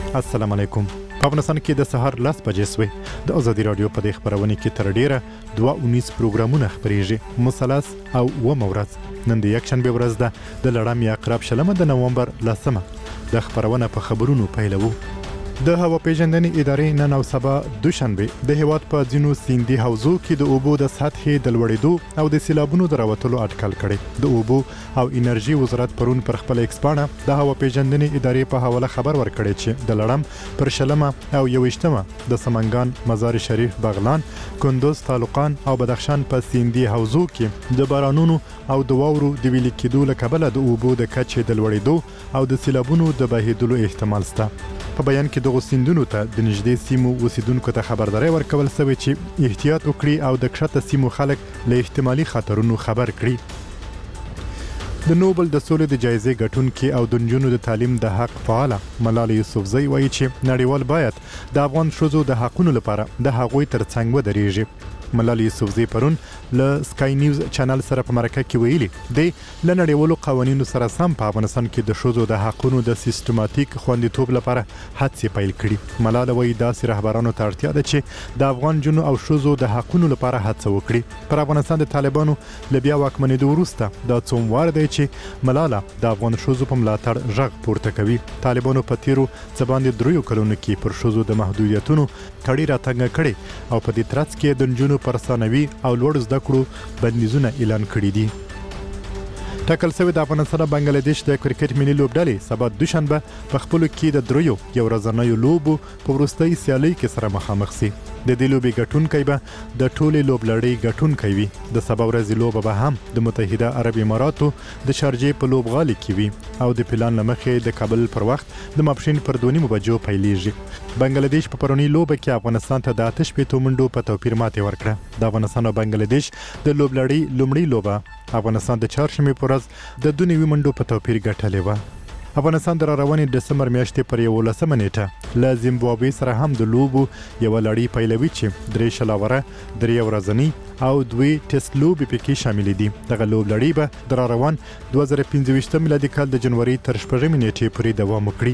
السلام علیکم. په افغانستان کې د سهار 10 بجې سوې د ازادي رادیو په دې خبرونه کې تر ډیره 2 پروګرامونه خبريږي. مثلث او ورځ نن د یکشنبه ورځ ده د لړم یا اقرب شلمه د نومبر 10 د خبرونه په خبرونو پیلوو. د هوا پیژندنې ادارې نن او سبا دوشنبه د هیواد په ځینو سیندي حوزو کې د اوبو د سطحې د لوړېدو او د سیلابونو د راوتلو اټکل کړي. د اوبو او انرژي وزارت پرون پر خپل ایکسپانه د هوا پیژندنې ادارې په حواله خبر ورکړی چې د لړم پر شلمه او 21مه د سمنګان، مزار شریف، بغلان، کندوز، طالقان او بدخشان په سیندي حوزو کې د بارانونو او د واورو د ویلي کېدو له کبله د اوبو د کچې د لوړېدو او د سیلابونو د بهیدلو احتمال شته. په بیان کې دغه سیندونو ته د نږدې سیمو اوسیدونکو ته خبرداري ورکول شوې چې احتیاط وکړي او د کښته سیمو خلک له احتمالي خطرونو خبر کړي. د نوبل د سولې د جایزې ګټونکي او د نجونو د تعلیم د حق فعاله ملالۍ یوسفزۍ وایي چې نړیوال باید د افغان ښځو د حقونو لپاره د هغوی ترڅنګ ودرېږي. ملالۍ یوسفزۍ پرون له سکای نیوز چینل سره په مرکه کې ویلي دی له نړیوالو قوانینو سره سم په افغانستان کې د ښځو د حقونو د سیستماتیک خوندیتوب لپاره هڅې پیل کړي. ملاله وایي داسې رهبرانو ته اړتیا ده چې د افغان جنو او ښځو د حقونو لپاره هڅه وکړي. پر افغانستان د طالبانو له بیا واکمنېدو وروسته دا څوموار دی چې ملاله د افغان ښځو په ملاتړ غږ پورته کوي. طالبانو په تیرو څه باندې 3 کلونو کې پر ښځو د محدودیتونو کړي راتنګ کړي او په دې ترڅ کې د نجونو پر ثانوي او لوړ زده کړو بندیزونه اعلان کړي دي. ټاکل شوی د افغانستان او بنگلاديش د کرکټ ملي لوبډلې سبا دوشنبه په خپل کې د 3 یو ورځنیو لوبو په وروستۍ سیالۍ کې سره مخامخ شي. د دې لوبې ګټونکي به د ټولې لوبلړۍ ګټونکي وي. د سبا ورځې لوبه به هم د متحده عرب اماراتو د شارجې په لوبغالي کې وي او د پلان لمخې د کابل پر وخت د ماپښین پر 2 بجو پیلېږي. بنگلاديش په پرونی لوبه کې افغانستان ته د 8 منډو په توپیر ماتې ورکړه. د افغانستان او بنگلاديش د لوبلړۍ لومړی لوبه افغانستان د چهارشنبه پر ورځ د 2 منډو په توپیر ګټلې و. افغانستان د روانې دسمبر میاشتې پر 11 نیټه له زیمبابوې سره هم د لوبو یو لړۍ پیلوي چې 3 شلاوره، 3 ورځنی او 2 ټیسټ لوبې پکې شامل دي. دغه لوبلړۍ به د روان 2025 میلادي کال د جنوري تر 14 نیټې پورې دوام وکړي.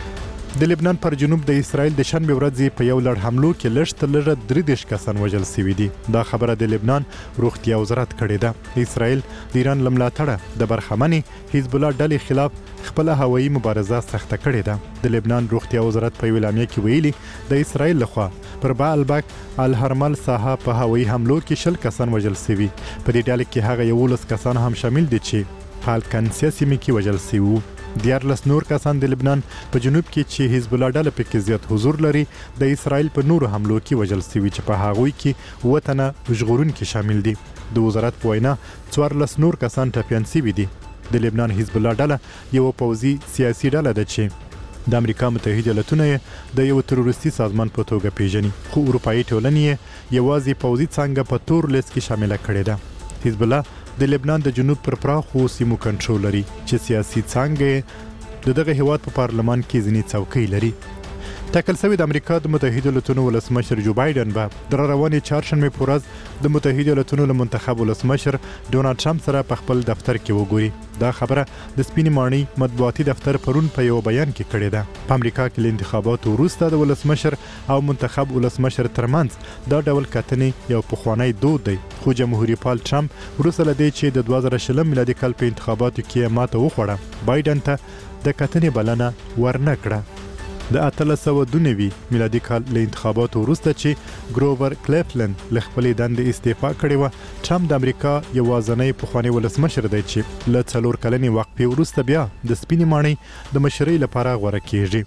د لبنان پر جنوب د اسرائیل د شنبه ورځې په یو لړ حملو کې لږ 33 کسان وژل شوي دي. دا خبره د لبنان روغتیا وزارت کړې ده. اسرائیل د ایران لملاتړه د برخمنې حزب الله ډلې خلاف خپل هوایي مبارزه سخته کړې ده. د لبنان روغتیا وزارت په اعلامیه کې ویلي د اسرائیل لخوا پر بعلبک الهرمل ساحه په هوایي حملو کې 20 کسان وژل شوي. په دې ډله کې هغه 11 کسان هم شامل دي چې پالکنسیا سیمه کې وژل شوي. 14 نور کسان د لبنان په جنوب کې چې حزب الله ډله پکې زیات حضور لري د اسرائیل په نورو حملو کې وژل شوي چې په هغوی کې وطنه ژغورونکي شامل دي. د وزارت په وینا 14 نور کسان ټپیان شوي دي. د لبنان حزب الله ډله یو پوځي سیاسي ډله ده چې د امریکا متحده ایالاتونو د یو تروریستي سازمان په توګه پیژني، خو اروپایي ټولنې یوازې پوځي څانګه په تور لیست کې شامل کړې ده. حزب الله د لبنان د جنوب پر پراخو سیمو کنټرول لري چې سیاسي څانګه دغه هیواد په پارلمان کې ځینې څوکۍ لري. ټاکل شوی د امریکا د متحده ایالاتونو ولسمشر جو بایدن به د روانې چهارشنبه په ورځ د متحده ایالاتونو له منتخب ولسمشر ډونالد ټرمپ سره په خپل دفتر کې وګوري. دا خبره د سپینې ماڼۍ مطبوعاتي دفتر پرون په یو بیان کې کړې ده. په امریکا کې له انتخاباتو وروسته د ولسمشر او منتخب ولسمشر ترمنځ دا ډول کتنې یو پخوانی دود دی، خو جمهوریت پال ټرمپ وروسته له دې چې د 2020 میلادي کال په انتخاباتو کې ماته وخوړه بایدن ته د کتنې بلنه ورنه کړه. د 1892 میلادي کال له انتخاباتو وروسته چې ګروور کلیفلند له خپلې دندې استعفا کړې وه، ټرمپ د امریکا یوازینی پخوانی ولسمشر دی چې له 4 کلنې وقفې وروسته بیا د سپینې ماڼۍ د مشرۍ لپاره غوره کیږي.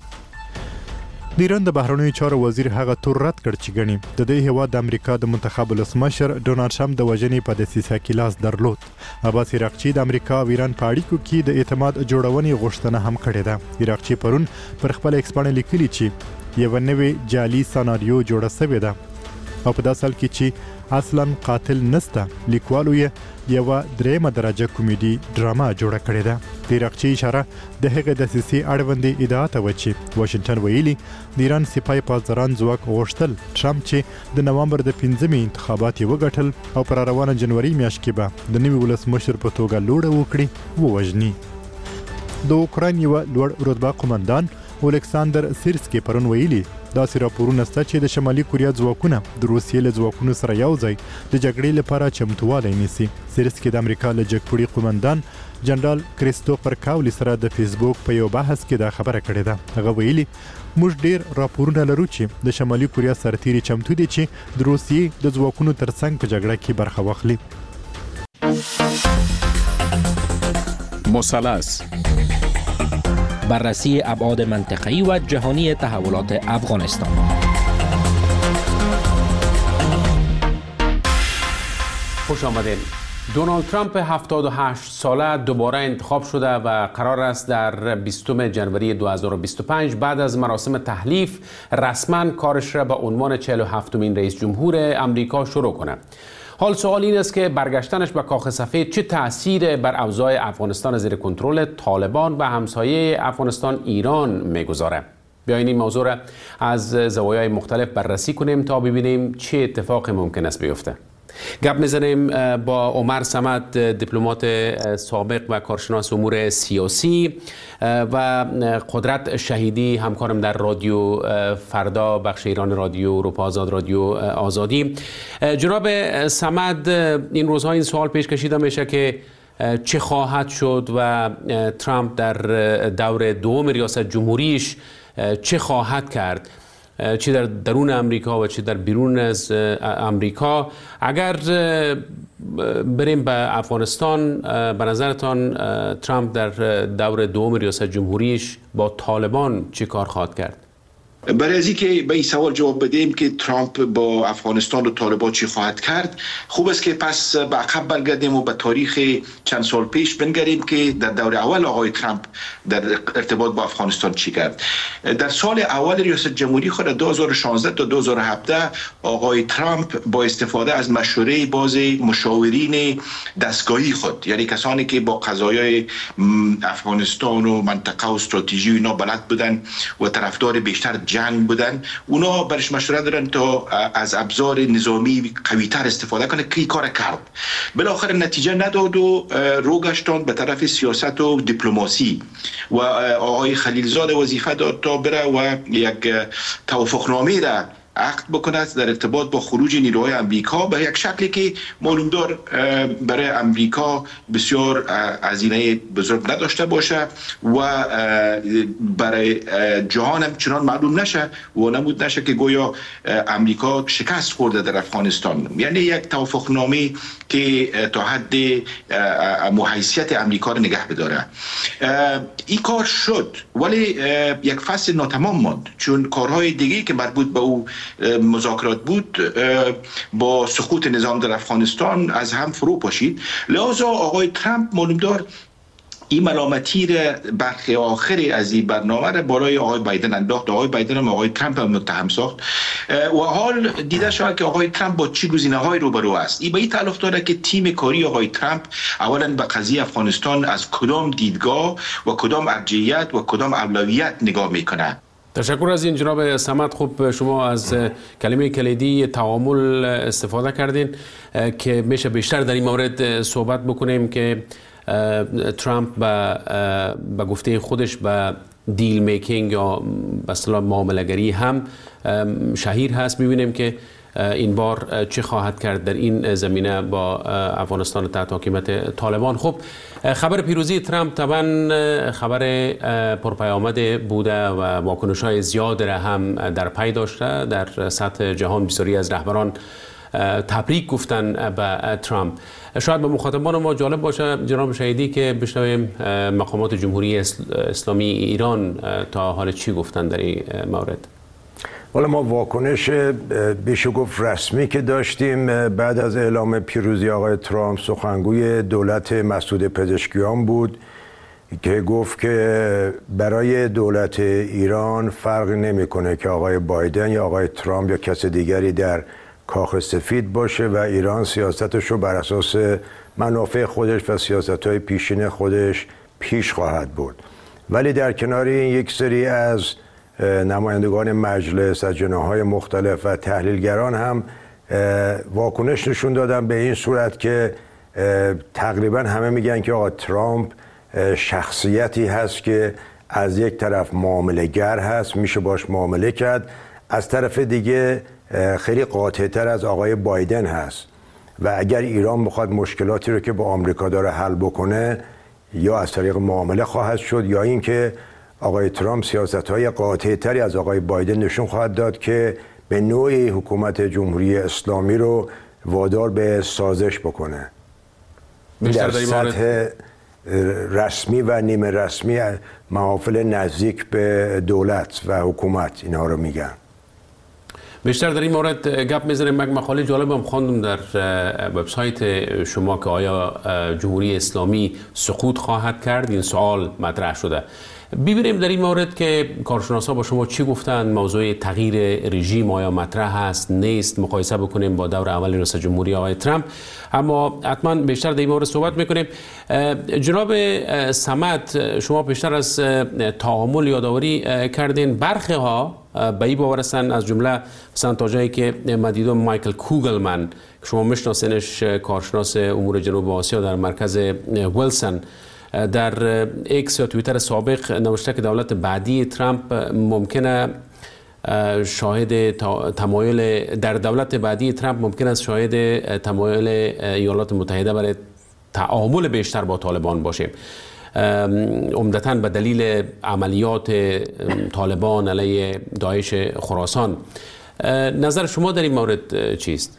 د ایران د بهرنیو چارو وزیر هغه تور رد کړ چې ګڼي د دې هیواد د امریکا د منتخب ولسمشر ډونالد ټرمپ د وژنې په دسیسه کې لاس درلود. عباس عراقچي د امریکا او ایران په اړیکو کې د اعتماد جوړونې غوښتنه هم کړې ده. عراقچي پرون پر خپل ایکس باندې لیکلي چې یو نوې جعلي سناریو جوړه شوې ده او په داسې حال کې چې اصلا قاتل نسته، لیکوالو یې یو 3 درجه کمیډي ډراما جوړه کړې ده. د عراقچي اشاره د هغې دسیسې اړوندې ادعا ته و چې واشنگټن ویلي د ایران سپای پاسداران ځواک غوښتل ټرمپ چې د نومبر د 5 انتخابات یې وګټل او پر روانه جنوري میاشت کې به د نوي ولسمشر په توګه لوړه وکړي ووژني. د اوکراین یو لوړ رتبه قومندان الکساندر سیرسکی پرون ویلي داسې راپورونه شته چې د شمالي کوریا ځواکونه د روسیې له ځواکونو سره یو ځای د جګړې لپاره چمتووالی نیسي. سیرسکی د امریکا له جګپوړي قومندان جنرال کریستوفر کاولی سره د فیسبوک په یو بحث کې دا خبره کړې ده. هغه ویلي موږ ډیر راپورونه لرو چې د شمالي کوریا سرتیري چمتو دي چې د روسیې د ځواکونو ترڅنګ په جګړه کې برخه واخلي. مثلث بررسی ابعاد منطقه‌ای و جهانی تحولات افغانستان. خوش آمدین. دونالد ترامپ 78 ساله دوباره انتخاب شده و قرار است در 20 جنوری 2025 بعد از مراسم تحلیف رسما کارش را به عنوان 47مین رئیس جمهور امریکا شروع کنه. حال سوال این است که برگشتنش به کاخ سفید چه تأثیر بر اوضاع افغانستان زیر کنترل طالبان و همسایه افغانستان ایران میگذاره. بیاین این موضوع را از زوایای مختلف بررسی کنیم تا ببینیم چه اتفاقی ممکن است بیفته. گپ میزنیم با عمر صمد، دیپلمات سابق و کارشناس امور سیاسی، و قدرت شهیدی، همکارم در رادیو فردا، بخش ایران رادیو اروپا آزاد، رادیو آزادی. جناب صمد، این روزها این سوال پیش کشیده میشه که چه خواهد شد و ترامپ در دور دوم ریاست جمهوریش چه خواهد کرد، چه در درون امریکا و چه در بیرون از امریکا. اگر بریم به افغانستان، به نظرتان ترامپ در دور دوم ریاست جمهوریش با طالبان چه کار خواهد کرد؟ برای از اینکه به این سوال جواب بدیم که ترامپ با افغانستان و طالبان چی خواهد کرد، خوب است که پس به عقب برگردیم و به تاریخ چند سال پیش بنگریم که در دور اول آقای ترامپ در ارتباط با افغانستان چی کرد. در سال اول ریاست جمهوری خود 2016 تا 2017 آقای ترامپ با استفاده از مشوره باز مشاورین دستگاهی خود، یعنی کسانی که با قضایای افغانستان و منطقه و استراتژی اینا بلد بودن و طرفدار بیشتر جنگ بودن، اونا برش مشوره دارن تا از ابزار نظامی قوی‌تر استفاده کنه که این کار کرد. بالاخره نتیجه نداد و رو گشتاند به طرف سیاست و دیپلماسی و آقای خلیلزاد وظیفه داد تا بره و یک توافقنامه را عقد بکند در ارتباط با خروج نیروهای امریکا به یک شکلی که معلوم دار برای امریکا بسیار هزینه بزرگ نداشته باشه و برای جهان هم چنان معلوم نشه و نمود نشه که گویا امریکا شکست خورده در افغانستان. یعنی یک توافقنامه که تا حد حیثیت امریکا رو نگه بداره. این کار شد، ولی یک فصل ناتمام ماند، چون کارهای دیگه که مربوط به او مذاکرات بود با سقوط نظام در افغانستان از هم فرو پاشید. لذا آقای ترامپ معلوم دار این ملامتی را برخی آخری از این برنامه را برای آقای بایدن انداخت. آقای بایدن هم آقای ترامپ هم متهم ساخت و حال دیده شد که آقای ترامپ با چه گزینه‌های روبرو است. این به این تعلق داره که تیم کاری آقای ترامپ اولا به قضیه افغانستان از کدام دیدگاه و کدام ارجحیت و کدام اولویت نگاه میکنه. تشکر از این جناب صمد. خوب شما از کلمه کلیدی تعامل استفاده کردین که میشه بیشتر در این مورد صحبت بکنیم که ترامپ به گفته خودش به دیل میکینگ یا به اصطلاح معامله‌گری هم شهیر هست. می‌بینیم که این بار چه خواهد کرد در این زمینه با افغانستان تحت حکومت طالبان. خب خبر پیروزی ترامپ طبعا خبر پرپیامد بوده و واکنش‌های زیاد را هم در پی داشته. در سطح جهان بسیاری از رهبران تبریک گفتن به ترامپ. شاید به مخاطبان ما جالب باشه جناب شهیدی که بشنویم مقامات جمهوری اسلامی ایران تا حال چی گفتن در این مورد. حالا ما واکنش بشه گفت رسمی که داشتیم بعد از اعلام پیروزی آقای ترامپ، سخنگوی دولت مسعود پزشکیان بود که گفت که برای دولت ایران فرقی نمیکنه که آقای بایدن یا آقای ترامپ یا کس دیگری در کاخ سفید باشه و ایران سیاستش رو بر اساس منافع خودش و سیاست‌های پیشین خودش پیش خواهد برد. ولی در کنار این یک سری از نمایندگان مجلس از جناح‌های مختلف و تحلیلگران هم واکنش نشون دادن به این صورت که تقریبا همه میگن که آقا ترامپ شخصیتی هست که از یک طرف معامله گر هست، میشه باش معامله کرد، از طرف دیگه خیلی قاطع‌تر از آقای بایدن هست و اگر ایران بخواد مشکلاتی رو که با آمریکا داره حل بکنه یا از طریق معامله خواهد شد یا اینکه آقای ترامپ سیاست‌های قاطع‌تری از آقای بایدن نشون خواهد داد که به نوعی حکومت جمهوری اسلامی رو وادار به سازش بکنه. در سطح رسمی و نیمه رسمی محافل نزدیک به دولت و حکومت اینها رو میگن. بیشتر در این مورد گپ میزنیم. یک مقاله جالبم خواندم در وبسایت شما که آیا جمهوری اسلامی سقوط خواهد کرد؟ این سوال مطرح شده. ببینیم در این مورد که کارشناسا با شما چی گفتند. موضوع تغییر رژیم آیا مطرح است نیست، مقایسه بکنیم با دور اول رئیس جمهوری آقای ترامپ، اما حتما بیشتر در این مورد صحبت میکنیم. جناب صمد، شما بیشتر از تعامل یادآوری کردین. برخی ها به این باور هستند، از جمله مثلا تا جایی که من دیدم مایکل کوگلمن که شما میشناسینش، کارشناس امور جنوب آسیا در مرکز ویلسون، در ایکس یا توییتر سابق نوشته که دولت بعدی ترامپ ممکنه شاهد تمایل در دولت بعدی ترامپ ممکن است شاهد تمایل ایالات متحده برای تعامل بیشتر با طالبان باشیم، عمدتاً به دلیل عملیات طالبان علیه داعش خراسان. نظر شما در این مورد چیست؟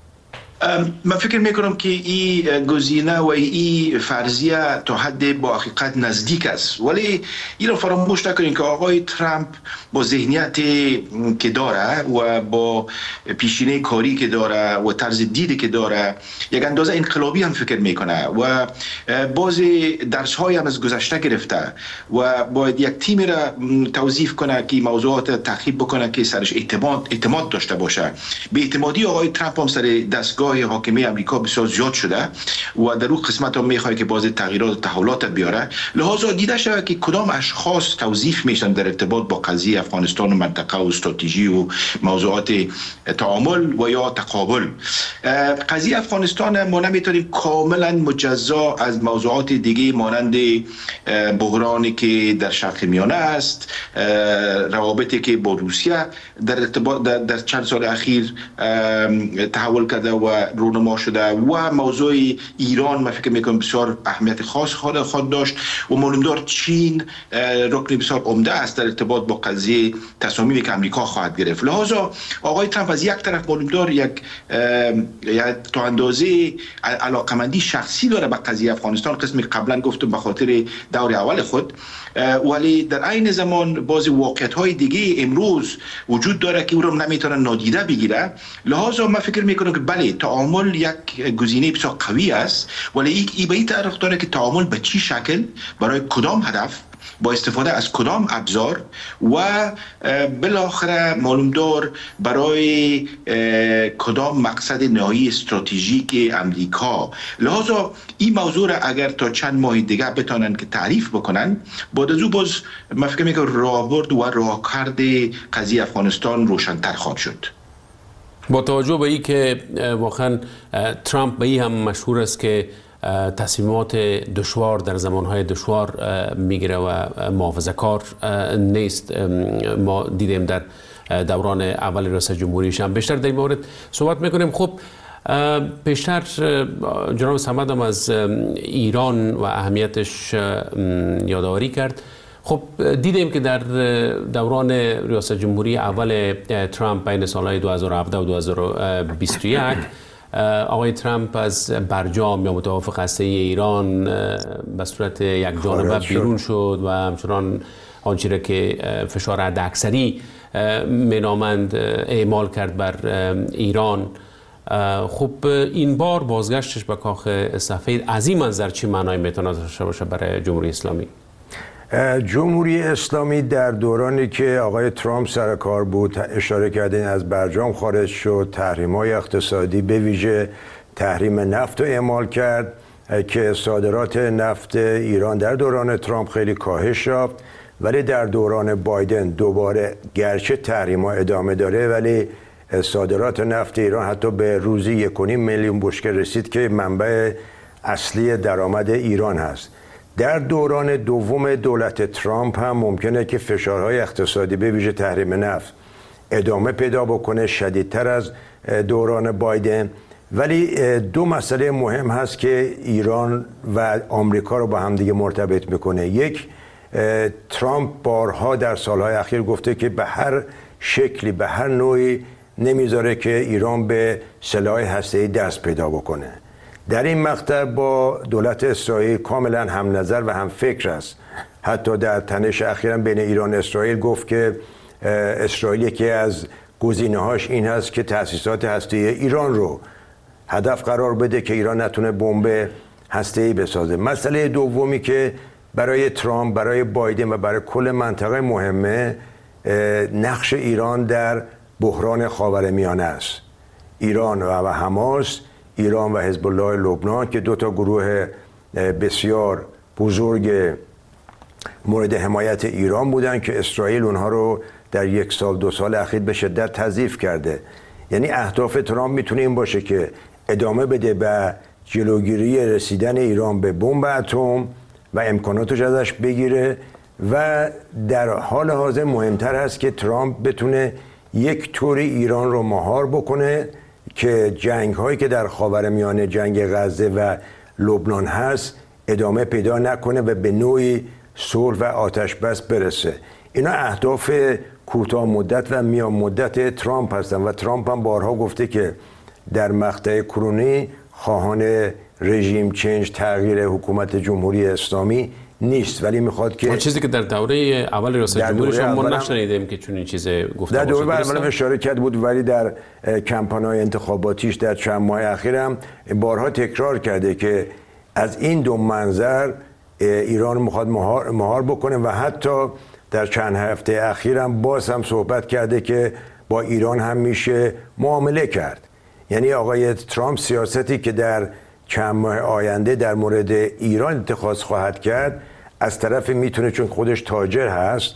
من فکر میکنم که این گزینه و این فرضیه تا حد با حقیقت نزدیک است، ولی این رو فراموش نکنید که آقای ترامپ با ذهنیت که داره و با پیشینه کاری که داره و طرز دیدی که داره یک اندازه انقلابی هم فکر میکنه و باز درس های هم از گذشته گرفته و باید یک تیم را توظیف کنه که موضوعات تعقیب بکنه که سرش اعتماد داشته باشه. به اعتمادی آقای ترامپ هم سر دستگاه حاکمی امریکا بسیار زیاد شده و در اون قسمت هم میخواد که باز تغییرات و تحولات بیاره، لحاظا دیده شده که کدام اشخاص توظیف میشن در ارتباط با قضیه افغانستان و منطقه و استراتژی و موضوعات تعامل و یا تقابل. قضیه افغانستان ما نمیتونیم کاملا مجزا از موضوعات دیگه مانند بحرانی که در شرق میانه است، روابطی که با روسیه در ارتباط در چند سال اخیر تحول کرده و رونما شده و موضوع ایران من فکر میکنم بسیار اهمیت خاص خود داشت و معلومدار چین رکن بسیار عمده است در ارتباط با قضیه تصامیمی که امریکا خواهد گرفت. لحاظا آقای ترامپ از یک طرف معلومدار یک تا اندازه علاقمندی شخصی داره به قضیه افغانستان، قسمی قبلا گفتم به خاطر دور اول خود، ولی در عین زمان بعضی واقعیت‌های دیگه امروز وجود داره که او رو نمیتونه نادیده بگیره. لحاظا من فکر میکنم که بله تعامل یک گزینه بسیار قوی است، ولی این به این طرف داره که تعامل به چی شکل، برای کدام هدف، با استفاده از کدام ابزار و بالاخره معلومدار برای کدام مقصد نهایی استراتژیک امریکا. لحاظا این موضوع را اگر تا چند ماه دیگه بتونن که تعریف بکنن، بعد از او باز من فکر میکنم راهبرد و راهکرد قضیه افغانستان روشن‌تر خواهد شد. با توجه به این که واقعا ترامپ به این هم مشهور است که تصمیمات دشوار در زمانهای دشوار میگیره و محافظه‌کار نیست، ما دیدیم در دوران اول رئیس جمهوریش هم. بیشتر در این مورد صحبت میکنیم. خب بیشتر جناب صمد هم از ایران و اهمیتش یادآوری کرد. خب دیدیم که در دوران ریاست جمهوری اول ترامپ بین سالهای 2017 و 2021 آقای ترامپ از برجام یا موافق هسته ایران به صورت یک جانبه بیرون شد و همچنان آنچه که فشار حداکثری مینامند اعمال کرد بر ایران. خب این بار بازگشتش به کاخ سفید از این منظر چی معنای میتونه داشته باشه برای جمهوری اسلامی؟ جمهوری اسلامی در دورانی که آقای ترامپ سر کار بود اشاره کردین از برجام خارج شد، تحریم‌های اقتصادی به ویژه تحریم نفت رو اعمال کرد که صادرات نفت ایران در دوران ترامپ خیلی کاهش یافت، ولی در دوران بایدن دوباره گرچه تحریم‌ها ادامه داره ولی صادرات نفت ایران حتی به روزی 1.5 میلیون بشکه رسید که منبع اصلی درآمد ایران هست. در دوران دوم دولت ترامپ هم ممکنه که فشارهای اقتصادی به ویژه تحریم نفت ادامه پیدا بکنه، شدیدتر از دوران بایدن. ولی دو مسئله مهم هست که ایران و آمریکا رو با همدیگه مرتبط میکنه. یک، ترامپ بارها در سالهای اخیر گفته که به هر شکلی، به هر نوعی نمیذاره که ایران به سلاح هسته‌ای دست پیدا بکنه. در این مقطع با دولت اسرائیل کاملا هم نظر و هم فکر است. حتی در تنش اخیراً بین ایران و اسرائیل گفت که اسرائیل یکی از گزینه‌هاش این هست که تأسیسات هسته‌ای ایران رو هدف قرار بده که ایران نتونه بمب هسته‌ای بسازه. مسئله دومی که برای ترامپ، برای بایدن و برای کل منطقه مهمه، نقش ایران در بحران خاورمیانه است. ایران و حماس، ایران و حزب الله لبنان که دو تا گروه بسیار بزرگ مورد حمایت ایران بودن که اسرائیل اونها رو در یک سال دو سال اخیر به شدت تضعیف کرده. یعنی اهداف ترامپ میتونه این باشه که ادامه بده به جلوگیری رسیدن ایران به بمب اتم و امکاناتش ازش بگیره و در حال حاضر مهمتر هست که ترامپ بتونه یک طوری ایران رو مهار بکنه که جنگ هایی که در خاورمیانه، جنگ غزه و لبنان هست ادامه پیدا نکنه و به نوعی صلح و آتش بس برسه. اینا اهداف کوتاه مدت و میان مدت ترامپ هستن و ترامپ هم بارها گفته که در مقطع کرونی خواهان رژیم چنج، تغییر حکومت جمهوری اسلامی نیست، ولی میخواد که چیزی که در دوره اول ریاست جمهوری شما نشنیدیم که چون این چیز گفته در دوره اول اشاره کرد بود، ولی در کمپان‌های انتخاباتیش در چند ماه اخیر هم بارها تکرار کرده که از این دو منظر ایران میخواد مهار بکنه و حتی در چند هفته اخیر هم باز هم صحبت کرده که با ایران هم میشه معامله کرد. یعنی آقای ترامپ سیاستی که در چند ماه آینده در مورد ایران اتخاذ خواهد کرد، از طرف میتونه چون خودش تاجر هست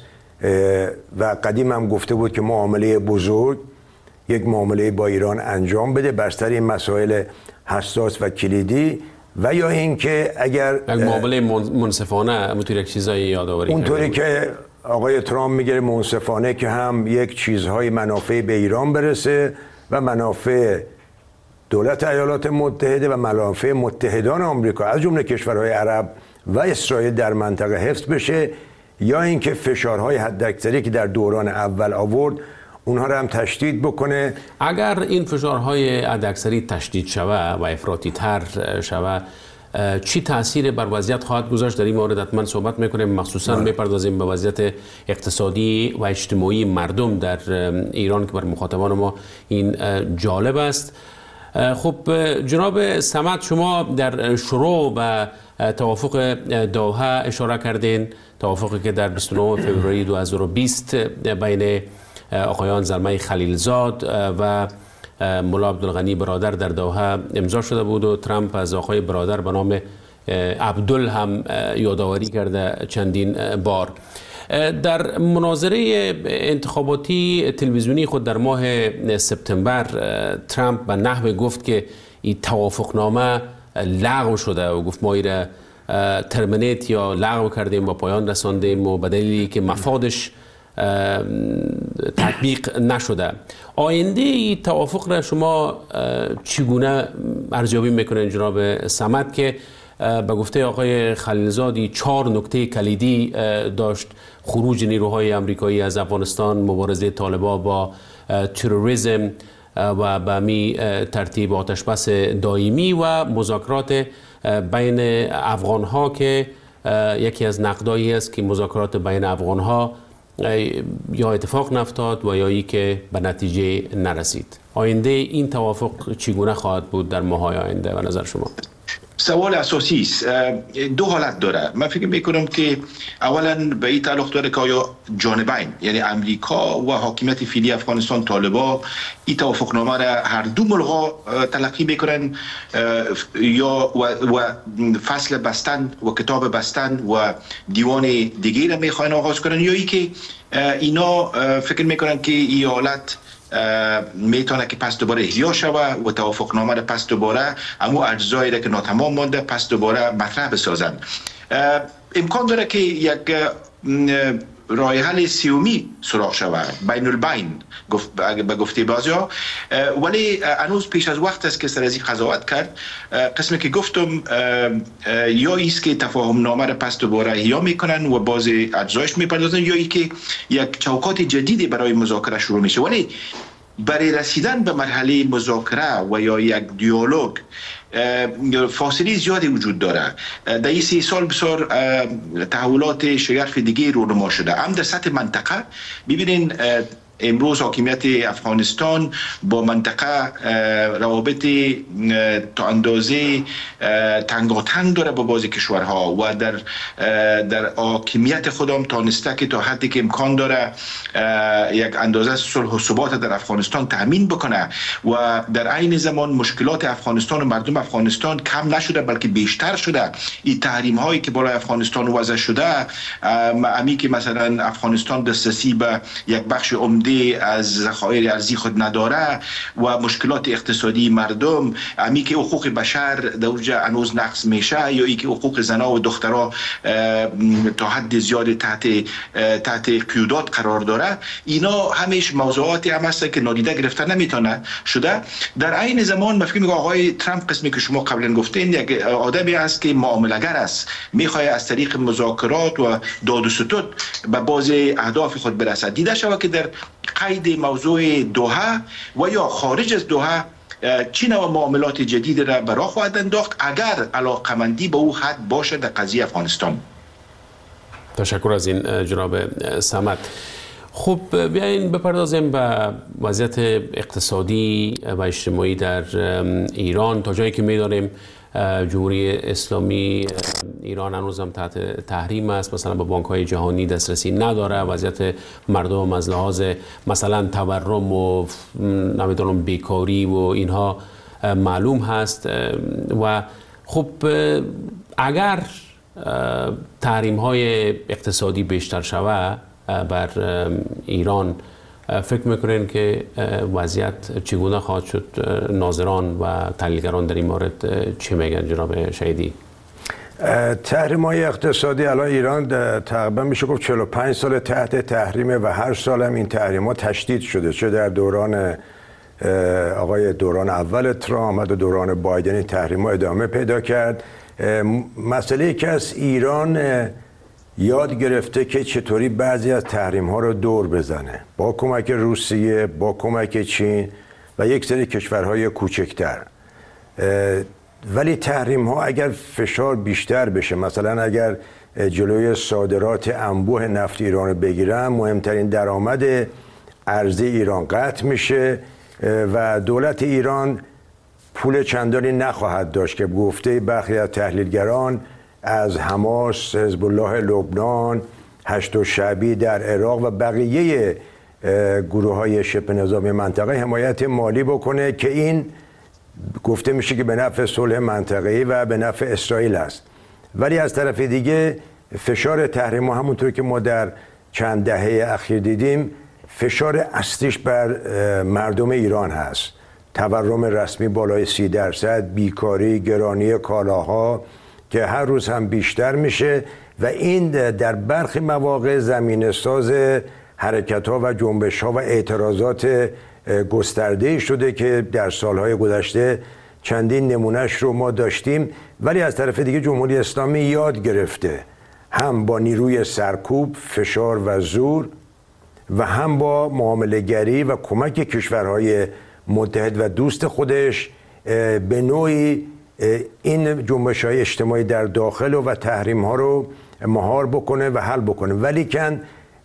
و قدیم هم گفته بود که معامله بزرگ، یک معامله با ایران انجام بده بر سر این مسائل حساس و کلیدی، و یا اینکه اگر معامله منصفانه همونطور یک چیزایی یادآوری کرده اونطوری که آقای ترامپ میگه منصفانه که هم یک چیزهای منافع به ایران برسه و منافع دولت ایالات متحده و منافع متحدان آمریکا از جمله کشورهای عرب و اسرائیل در منطقه حفظ بشه، یا اینکه فشارهای حداکثری که در دوران اول آورد اونها رو هم تشدید بکنه. اگر این فشارهای حداکثری تشدید شوه و افراطی تر شوه، چی تأثیر بر وضعیت خواهد گذاشت؟ در این مورد حتما صحبت میکنیم، مخصوصا میپردازیم به وضعیت اقتصادی و اجتماعی مردم در ایران که بر مخاطبان ما این جالب است. خب جناب صمد، شما در شروع به توافق دوحه اشاره کردین، توافقی که در 29 فوریه 2020 بین آقایان زلمه خلیلزاد و مولا عبدالغنی برادر در دوحه امضا شده بود و ترامپ از آقای برادر به نام عبدل هم یادآوری کرده چندین بار. در مناظره انتخاباتی تلویزیونی خود در ماه سپتامبر ترامپ به نحو گفت که این توافقنامه لغو شده و گفت ما ایره ترمینیت یا لغو کردیم و پایان رساندیم و به دلیلی که مفادش تطبیق نشده. آینده این توافق را شما چگونه ارزیابی میکنین جناب صمد که به گفته آقای خلیلزادی 4 نکته کلیدی داشت: خروج نیروهای آمریکایی از افغانستان، مبارزه طالبان با تروریسم و به می ترتیب آتشبس دائمی و مذاکرات بین افغانها که یکی از نقدایی است که مذاکرات بین افغانها یا اتفاق نفتاد و یا ای که به نتیجه نرسید. آینده این توافق چگونه خواهد بود در ماه‌های آینده و نظر شما؟ سوال اساسی است. دو حالت داره. من فکر میکنم که اولا به این تعلق داره که آیا جانبین، یعنی امریکا و حاکمیت فعلی افغانستان، طالبان، این توافقنامه را هر دو ملغا تلقی میکنن یا و فصل بستن و کتاب بستن و دیوان دیگه را میخواین آغاز کنن، یا ای که اینا فکر میکنن که این حالت میتونه که پس دوباره احیا شود و توافقنامه را پس دوباره امو اجزایی را که ناتمام مانده پس دوباره مطرح بسازند. امکان داره که یک راه حل سیومی سراغ شود، بین البین به گفته بعضیا، ولی هنوز پیش از وقت است که سر از این قضاوت کرد. قسمی که گفتم یا ایست که تفاهم نامه را پس دوباره احیا میکنن و باز اجزایش میپردازن، یا ای که یک چوکات جدیدی برای مذاکره شروع میشه. ولی برای رسیدن به مرحله مذاکره و یا یک دیالوگ فاصله زیادی وجود داره. در این 3 سال بسیار تحولات شگرف دیگه رونما شده. هم در سطح منطقه ببینین امروز حاکمیت افغانستان با منطقه روابط تا اندازه تنگاتنگ داره با بعضی کشورها و در حاکمیت خودم تانسته که تا حدی که امکان داره یک اندازه صلح و ثبات در افغانستان تامین بکنه و در عین زمان مشکلات افغانستان و مردم افغانستان کم نشده بلکه بیشتر شده. این تحریم هایی که بالای افغانستان وضع شده، امی که مثلا افغانستان دسترسی به یک بخش از ذخایر ارزی خود نداره و مشکلات اقتصادی مردم، امی که حقوق بشر در اونجا هنوز نقض میشه، یا ای که حقوق زنا و دخترها تا حد زیاد تحت قیودات قرار داره، اینا همیشه موضوعاتی هم هست که نادیده گرفته نمیتونه شده. در عین زمان من فکر میکنم آقای ترامپ، قسمی که شما قبلا گفتین، یک آدمی است که معامله‌گر است، میخواد از طریق مذاکرات و داد و ستد به باز اهداف خود برسد. دیده شود که در قید موضوع دوحه و یا خارج از دوحه چی نوع معاملات جدید را به راه خواهد انداخت اگر علاقمندی به او حد باشه در قضیه افغانستان. تشکر از این جناب صمد. خب بیاین بپردازیم به وضعیت اقتصادی و اجتماعی در ایران. تا جایی که می‌دانیم جمهوری اسلامی ایران هنوز هم تحت تحریم است، مثلا به بانک‌های جهانی دسترسی نداره. وضعیت مردم از لحاظ مثلا تورم و نمیدونم بیکاری و اینها معلوم هست و خب اگر تحریم‌های اقتصادی بیشتر شود بر ایران، فکر میکنین که وضعیت چگونه خواهد شد؟ ناظران و تحلیلگران در این مورد چه میگن جناب شهیدی؟ تحریم‌های اقتصادی الان ایران تقریبا میشه گفت 45 سال تحت تحریمه و هر سال هم این تحریم‌ها تشدید شده، چه در دوران دوران اول ترامپ و دوران بایدن تحریم‌ها ادامه پیدا کرد. مسئله که از ایران یاد گرفته که چطوری بعضی از تحریم‌ها رو دور بزنه با کمک روسیه، با کمک چین و یک سری کشورهای کوچکتر. ولی تحریم‌ها اگر فشار بیشتر بشه، مثلا اگر جلوی صادرات انبوه نفت ایران رو بگیرن، مهمترین درآمد ارزی ایران قطع میشه و دولت ایران پول چندانی نخواهد داشت که گفته برخی از تحلیلگران از حماس، حزب الله لبنان، هشت شعبی در عراق و بقیه گروه‌های شبه نظامی منطقه حمایت مالی بکنه که این گفته میشه که به نفع صلح منطقه‌ای و به نفع اسرائیل است. ولی از طرف دیگه فشار تحریم همونطور که ما در چند دهه اخیر دیدیم، فشار اصلیش بر مردم ایران هست. تورم رسمی بالای 30%، بیکاری، گرانی کالاها که هر روز هم بیشتر میشه و این در برخی مواقع زمینه ساز حرکت‌ها و جنبش‌ها و اعتراضات گسترده‌ای شده که در سالهای گذشته چندین نمونهش رو ما داشتیم. ولی از طرف دیگه جمهوری اسلامی یاد گرفته هم با نیروی سرکوب، فشار و زور و هم با معامله‌گری و کمک کشورهای متحد و دوست خودش به نوعی این جنبش‌های اجتماعی در داخل و تحریم‌ها رو مهار بکنه و حل بکنه. ولی کن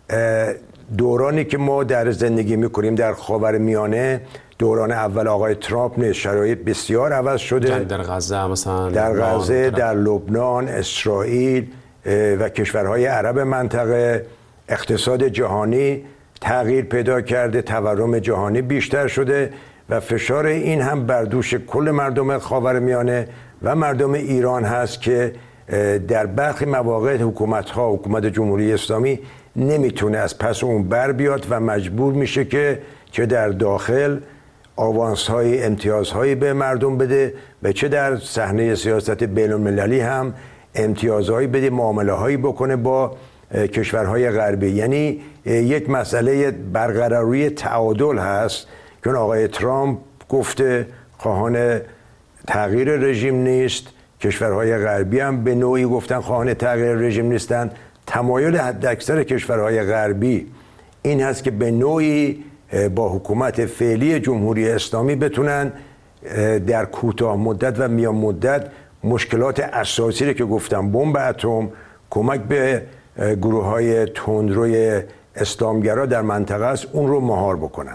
دورانی که ما در زندگی می‌کنیم در خاورمیانه، دوران اول آقای ترامپ نیست، شرایط بسیار عوض شده. در غزه مثلا، در غزه، در لبنان، اسرائیل و کشورهای عرب منطقه، اقتصاد جهانی تغییر پیدا کرده، تورم جهانی بیشتر شده و فشار این هم بر دوش کل مردم خاورمیانه و مردم ایران هست که در برخی مواقع حکومت جمهوری اسلامی نمیتونه از پس اون بر بیاد و مجبور میشه که چه در داخل آوانس‌های امتیازهایی به مردم بده و چه در صحنه سیاست بین‌المللی هم امتیازهایی بده، معامله‌هایی بکنه با کشورهای غربی. یعنی یک مسئله برقراری تعادل هست که آقای ترامپ گفته خواهان تغییر رژیم نیست، کشورهای غربی هم به نوعی گفتن خواهان تغییر رژیم نیستن. تمایل حداکثر کشورهای غربی این هست که به نوعی با حکومت فعلی جمهوری اسلامی بتونن در کوتاه مدت و میان مدت مشکلات اساسی رو که گفتم بمب اتم، کمک به گروه‌های تندروی اسلامگرا در منطقه است، اون رو مهار بکنن.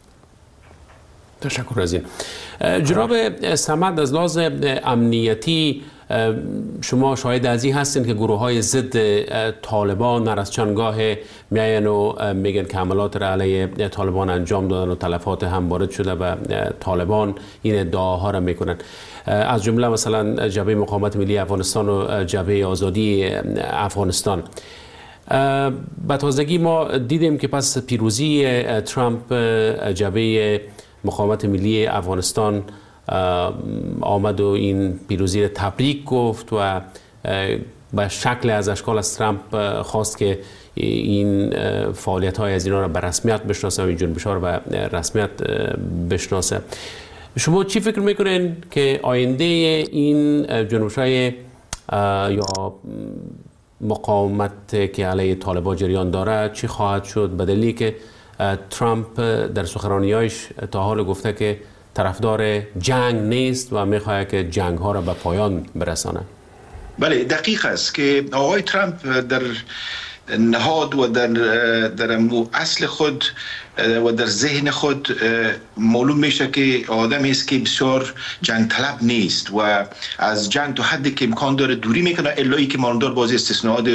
تشکر از این. جناب صمد، از لحاظ امنیتی شما شاهد از این هستین که گروه‌های ضد طالبان هر از چندگاه میاین و میگن که حملات را علیه طالبان انجام دادن و تلفات هم وارد شده و طالبان این ادعاها را میکنن، از جمله مثلا جبهه مقاومت ملی افغانستان و جبهه آزادی افغانستان. به تازگی ما دیدیم که پس پیروزی ترامپ جبهه مقاومت ملی افغانستان آمد و این پیروزی را تبریک گفت و به شکل از اشکال از ترامپ خواست که این فعالیت های از اینا را به رسمیت بشناسه و این جنبش ها را به رسمیت بشناسه. شما چی فکر میکنین که آینده این جنبش های یا مقاومت که علیه طالبان جریان داره چی خواهد شد، به دلیلی که ترامپ در سخنرانی‌هایش تا حال گفته که طرفدار جنگ نیست و میخواهد که جنگ ها را به پایان برسانه؟ بله، دقیق است که آقای ترامپ در نهاد و در اصل خود و در ذهن خود معلوم میشه که آدمی است که بسیار جنگ طلب نیست و از جنگ تا حدی که امکان داره دوری میکنه، الایی که ماندار بازی استثناءات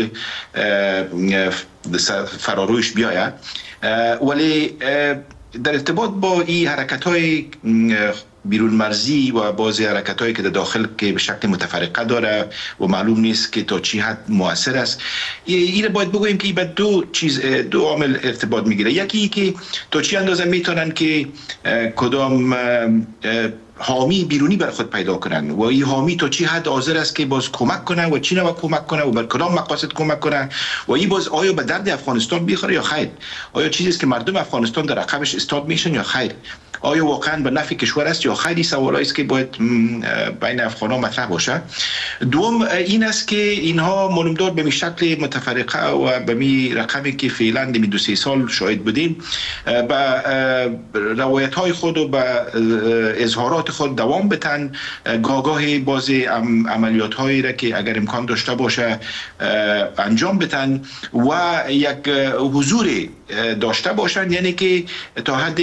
فرارویش بیاید. ولی در ارتباط با این حرکت‌های بیرون مرزی و بعضی حرکت‌هایی که در داخل که به شکل متفرقه داره و معلوم نیست که تا چی حد مؤثر است، این باید بگوییم که به دو عامل ارتباط میگیره. یکی که تا چی اندازه میتونن که کدام حامی بیرونی بر خود پیدا کنن و این حامی تا چی حد حاضر است که باز کمک کنه و چی نوع کمک کنه و بر کدام مقاصد کمک کنه و این باز آیا به درد افغانستان بیخوره یا خیر، آیا چیزی است که مردم افغانستان در عقبش استاد میشن یا خیر، آیا واقعا به نفع کشور است یا خیر. سوالایی است که باید بین افغان‌ها مطرح باشه. دوم این است که اینها معلومدار به شکل متفرقه و به می رقمی که فعلا در 2-3 سال شاهد بودیم با روایت‌های خود و با اظهارات خود دوام بتن، گاهی بعضی عملیات‌هایی را که اگر امکان داشته باشه انجام بتن و یک حضور داشته باشن، یعنی که تا حد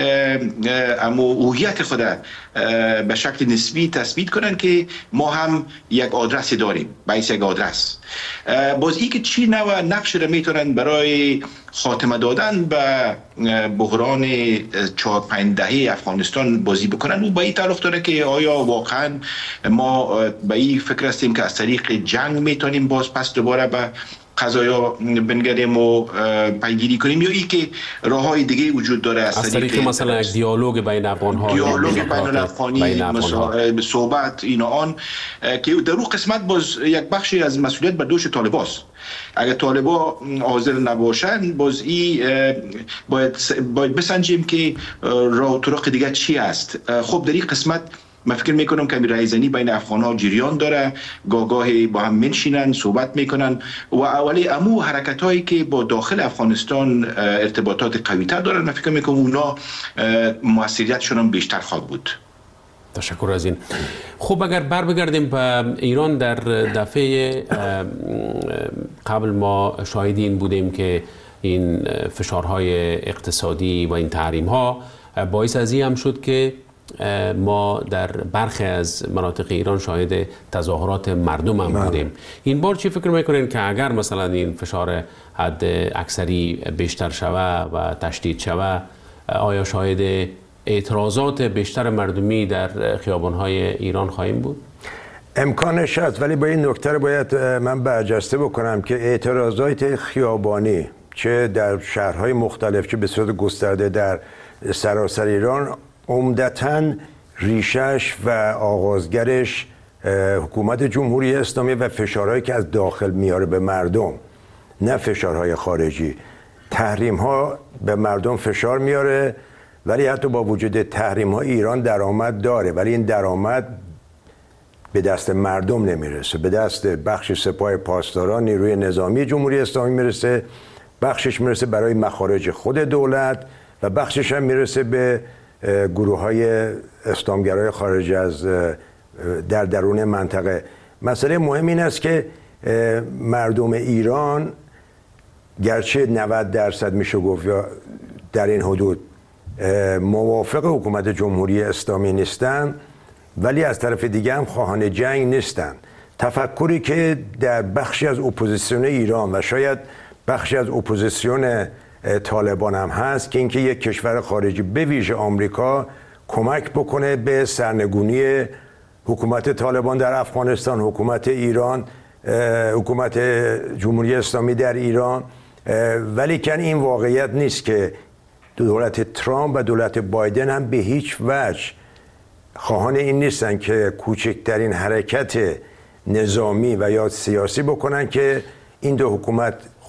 هویت خود به شکل نسبی تثبیت کنن که ما هم یک آدرس داریم، باعث یک آدرس. باز ای که چی نوع نقش را میتونن برای خاتمه دادن به بحران 4-5 دهه افغانستان بازی بکنن و با این تعلق داره که آیا واقعا ما به این فکر هستیم که از طریق جنگ میتونیم باز پس دوباره به قضایا بنگریم و پیگیری کنیم، یا ای که راههای دیگه وجود داره از طریق مثلا یک دیالوگ بین افغان‌ها، دیالوگ بین الافغانی، صحبت اینا آن که در اون قسمت باز یک بخشی از مسئولیت بر دوش طالباست. اگر طالبا حاضر نباشن باز باید بسنجیم که راه و طرق دیگه چی است. خب در این قسمت من فکر میکنم که رایزنی بین افغان‌ها جریان داره، گاهی با هم منشینن صحبت میکنن و اولی امو حرکت‌هایی که با داخل افغانستان ارتباطات قوی‌تر دارن، من فکر میکنم اونا موثریتشون هم بیشتر خواهد بود. تشکر از این. خب اگر بگردیم به ایران، در دفعه قبل ما شاهد این بودیم که این فشارهای اقتصادی و این تحریم‌ها باعث از این هم شد که ما در برخی از مناطق ایران شاهد تظاهرات مردم هم بودیم. این بار چی فکر میکنین که اگر مثلا این فشار حد اکثری بیشتر شوه و تشدید شوه، آیا شاهد اعتراضات بیشتر مردمی در خیابان‌های ایران خواهیم بود؟ امکانش هست، ولی با این نکته باید من برجسته بکنم که اعتراضات خیابانی چه در شهرهای مختلف چه به صورت گسترده در سراسر ایران عمدتاً ریشش و آغازگرش حکومت جمهوری اسلامی و فشارهایی که از داخل میاره به مردم، نه فشارهای خارجی. تحریم ها به مردم فشار میاره، ولی حتی با وجود تحریم ها ایران درآمد داره، ولی این درآمد به دست مردم نمیرسه، به دست بخش سپاه پاسداران نیروی نظامی جمهوری اسلامی میرسه، بخشش میرسه برای مخارج خود دولت و بخشش هم میرسه به گروه های اسلامگرای خارج از در درون منطقه. مسئله مهم این است که مردم ایران گرچه 90% میشه گفت یا در این حدود موافق حکومت جمهوری اسلامی نیستن، ولی از طرف دیگه هم خواهان جنگ نیستن. تفکری که در بخشی از اپوزیسیون ایران و شاید بخشی از اپوزیسیون طالبان هم هست که اینکه یک کشور خارجی به ویژه آمریکا کمک بکنه به سرنگونی حکومت طالبان در افغانستان، حکومت ایران، حکومت جمهوری اسلامی در ایران. ولی که این واقعیت نیست که دولت ترامپ و دولت بایدن هم به هیچ وجه خواهان این نیستن که کوچکترین حرکت نظامی و یا سیاسی بکنن که این دو حکومت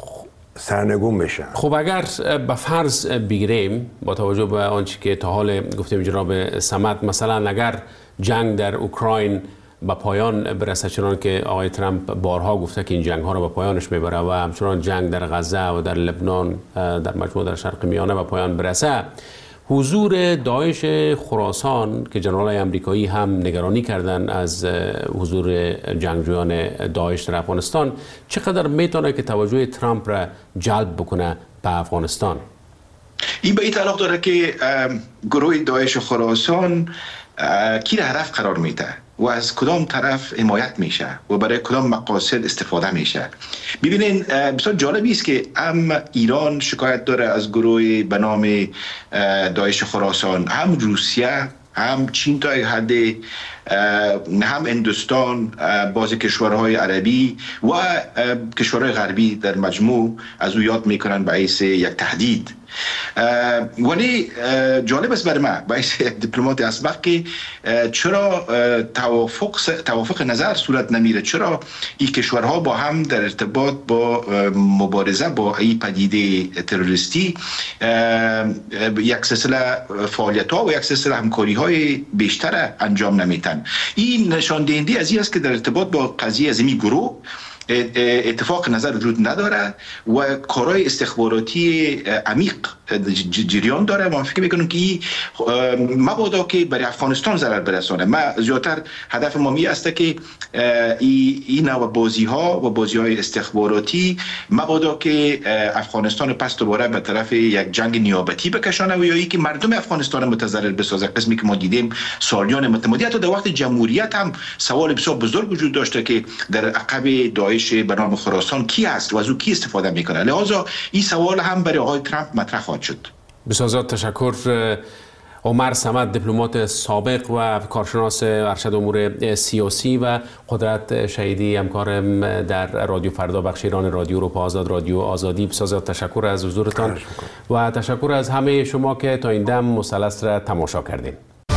سرنگون بشن. خب اگر به فرض بگیریم با توجه به آنچه که تا حال گفتیم جناب صمد، مثلا اگر جنگ در اوکراین به پایان برسه، چنان که آقای ترامپ بارها گفته که این جنگ ها رو به پایانش میبره و همچنان جنگ در غزه و در لبنان در مجموع در شرق میانه به پایان برسه، حضور داعش خراسان که جنرال‌های آمریکایی هم نگرانی کردن از حضور جنگجویان داعش در افغانستان، چقدر میتونه که توجه ترامپ را جلب بکنه به افغانستان؟ این به این تعلق داره که گروه داعش خراسان کی را هدف قرار میده و از کدام طرف حمایت میشه و برای کدام مقاصد استفاده میشه. ببینین بسیار جالبی است که هم ایران شکایت داره از گروه به نام داعش خراسان، هم روسیه، هم چین تا حد، هم هندوستان، بعضی کشورهای عربی و کشورهای غربی در مجموع از او یاد میکنن به حیث یک تهدید. ولی جالب است برای من به حیث یک دیپلمات اسبق که چرا توافق نظر صورت نمیره، چرا این کشورها با هم در ارتباط با مبارزه با این پدیده تروریستی یک سلسله فعالیت ها و یک سلسله همکاری های بیشتر انجام نمیتن. این نشان دهنده از این است که در ارتباط با قضیه از این گروه اتفاق نظر وجود نداره و کارهای استخباراتی عمیق جریان داره. ما فکر میکنم که مبادا که برای افغانستان ضرر برسانه. ما زیادتر هدف ما می است که این نوع بازی ها و بازی های استخباراتی مبادا که افغانستان پس دوباره به طرف یک جنگ نیابتی بکشانه و یا ای که مردم افغانستان متضرر بسازه. قسمی که ما دیدیم سالیان متمادی، حتی در وقت جمهوریت هم سوال بسیار بزرگ وجود داشته که در عقب داعش به نام خراسان کی است و از او کی استفاده میکنه. لذا این سوال هم برای آقای ترامپ مطرح خواهد شد. بسیار زیاد تشکر. عمر صمد، دیپلمات سابق و کارشناس ارشد امور سیاسی و قدرت شهیدی، همکارم در رادیو فردا بخش ایران رادیو اروپا آزاد، رادیو آزادی. بسیار زیاد تشکر از حضورتان و تشکر از همه شما که تا این دم مثلث را تماشا کردین.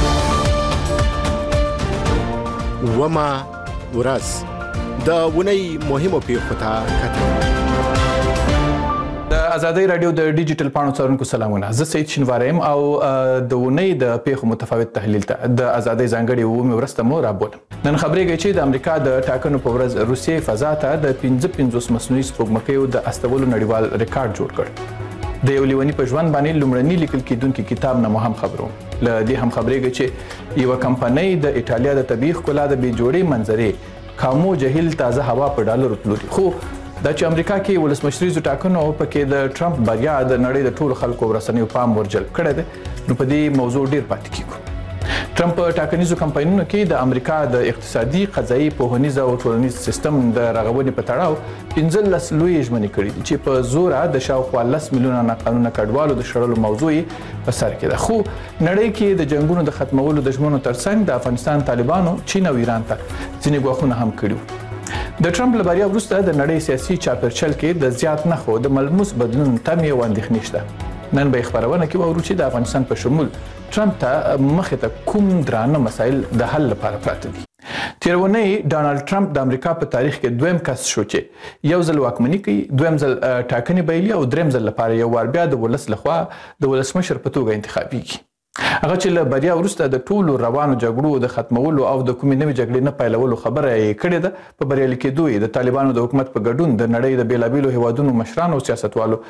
وما ورځ د ونی مهمو پیښو ته کتل. د آزادۍ رادیو د ډیجیټل پاڼو څارونکو سلامونه. زه سید شینواری او د ونی د پیښو متفاوت تحلیل ته د آزادۍ ځانګړي اومه ورسته مو رابولم. نن خبرېږي چې د امریکا د ټاکنو په ورځ روسیې فضا ته د 55 مصنوعي سپوږمکیو د استولو نړیوال ریکارډ جوړ کړ. د یو لیونی په ژوند باندې لومړنی لیکل کېدونکي کتاب نه هم خبرو. له دې هم خبرېږي چې یو کمپنۍ د ایټالیا د طبيعي ښکلا د بې جوړې منظرې کامو جهیل تازه هوا په ډالرو پلوري. خو د چې امریکا کې ولسمشریزو ټاکنو پکې د ټرمپ بریا د نړۍ د ټولو خلکو ورسنیو پام ورجلب کړی دی، نو په دې موضوع ډیر پاتې کیږو. ټرمپ په ټاکنیزو کمپاینونو کې د امریکا د اقتصادي، قضایي، پوهنیز او ټولنیز سیستم د رغونې په تړاو 15 لوی ژمنې کړې دي چې په زوره د شاوخوا 10 میلیونه ناقانونه کډوالو د شړلو موضوع په سر کې ده. خو نړۍ کې د جنگونو د ختمولو د ژمنو ترڅنګ د افغانستان طالبانو چین او ایران ته ځینې ګواښونه هم کړي. د ټرمپ له بریا وروسته د نړۍ سیاسي چاپیریال کې د زیات نخو د ملموس بدلون تمې او اندېښنې شته. نن به خبرونه کې وورو چې د افغانستان په شمول ټرمپ ته مخې ته کوم درانه مسایل د حل لپاره پراته دي. تیرونی ډانلډ ټرمپ د امریکا په تاریخ کې دویم کس شو چې یو ځل واکمني کوي، دویم ځل ټاکنې بایلي او دریم ځل لپاره یو وار بیا د ولس لخوا د ولسمشر په توګه انتخابیږي. هغه چې له بریا وروسته د ټولو روانو جګړو د ختمولو او د کومې نوې جګړې نه پیلولو خبره یې کړې ده. په بریالي کېدو یې د طالبانو د حکومت په ګډون د نړۍ د بیلابیلو هیوادونو مشرانو او سیاستوالو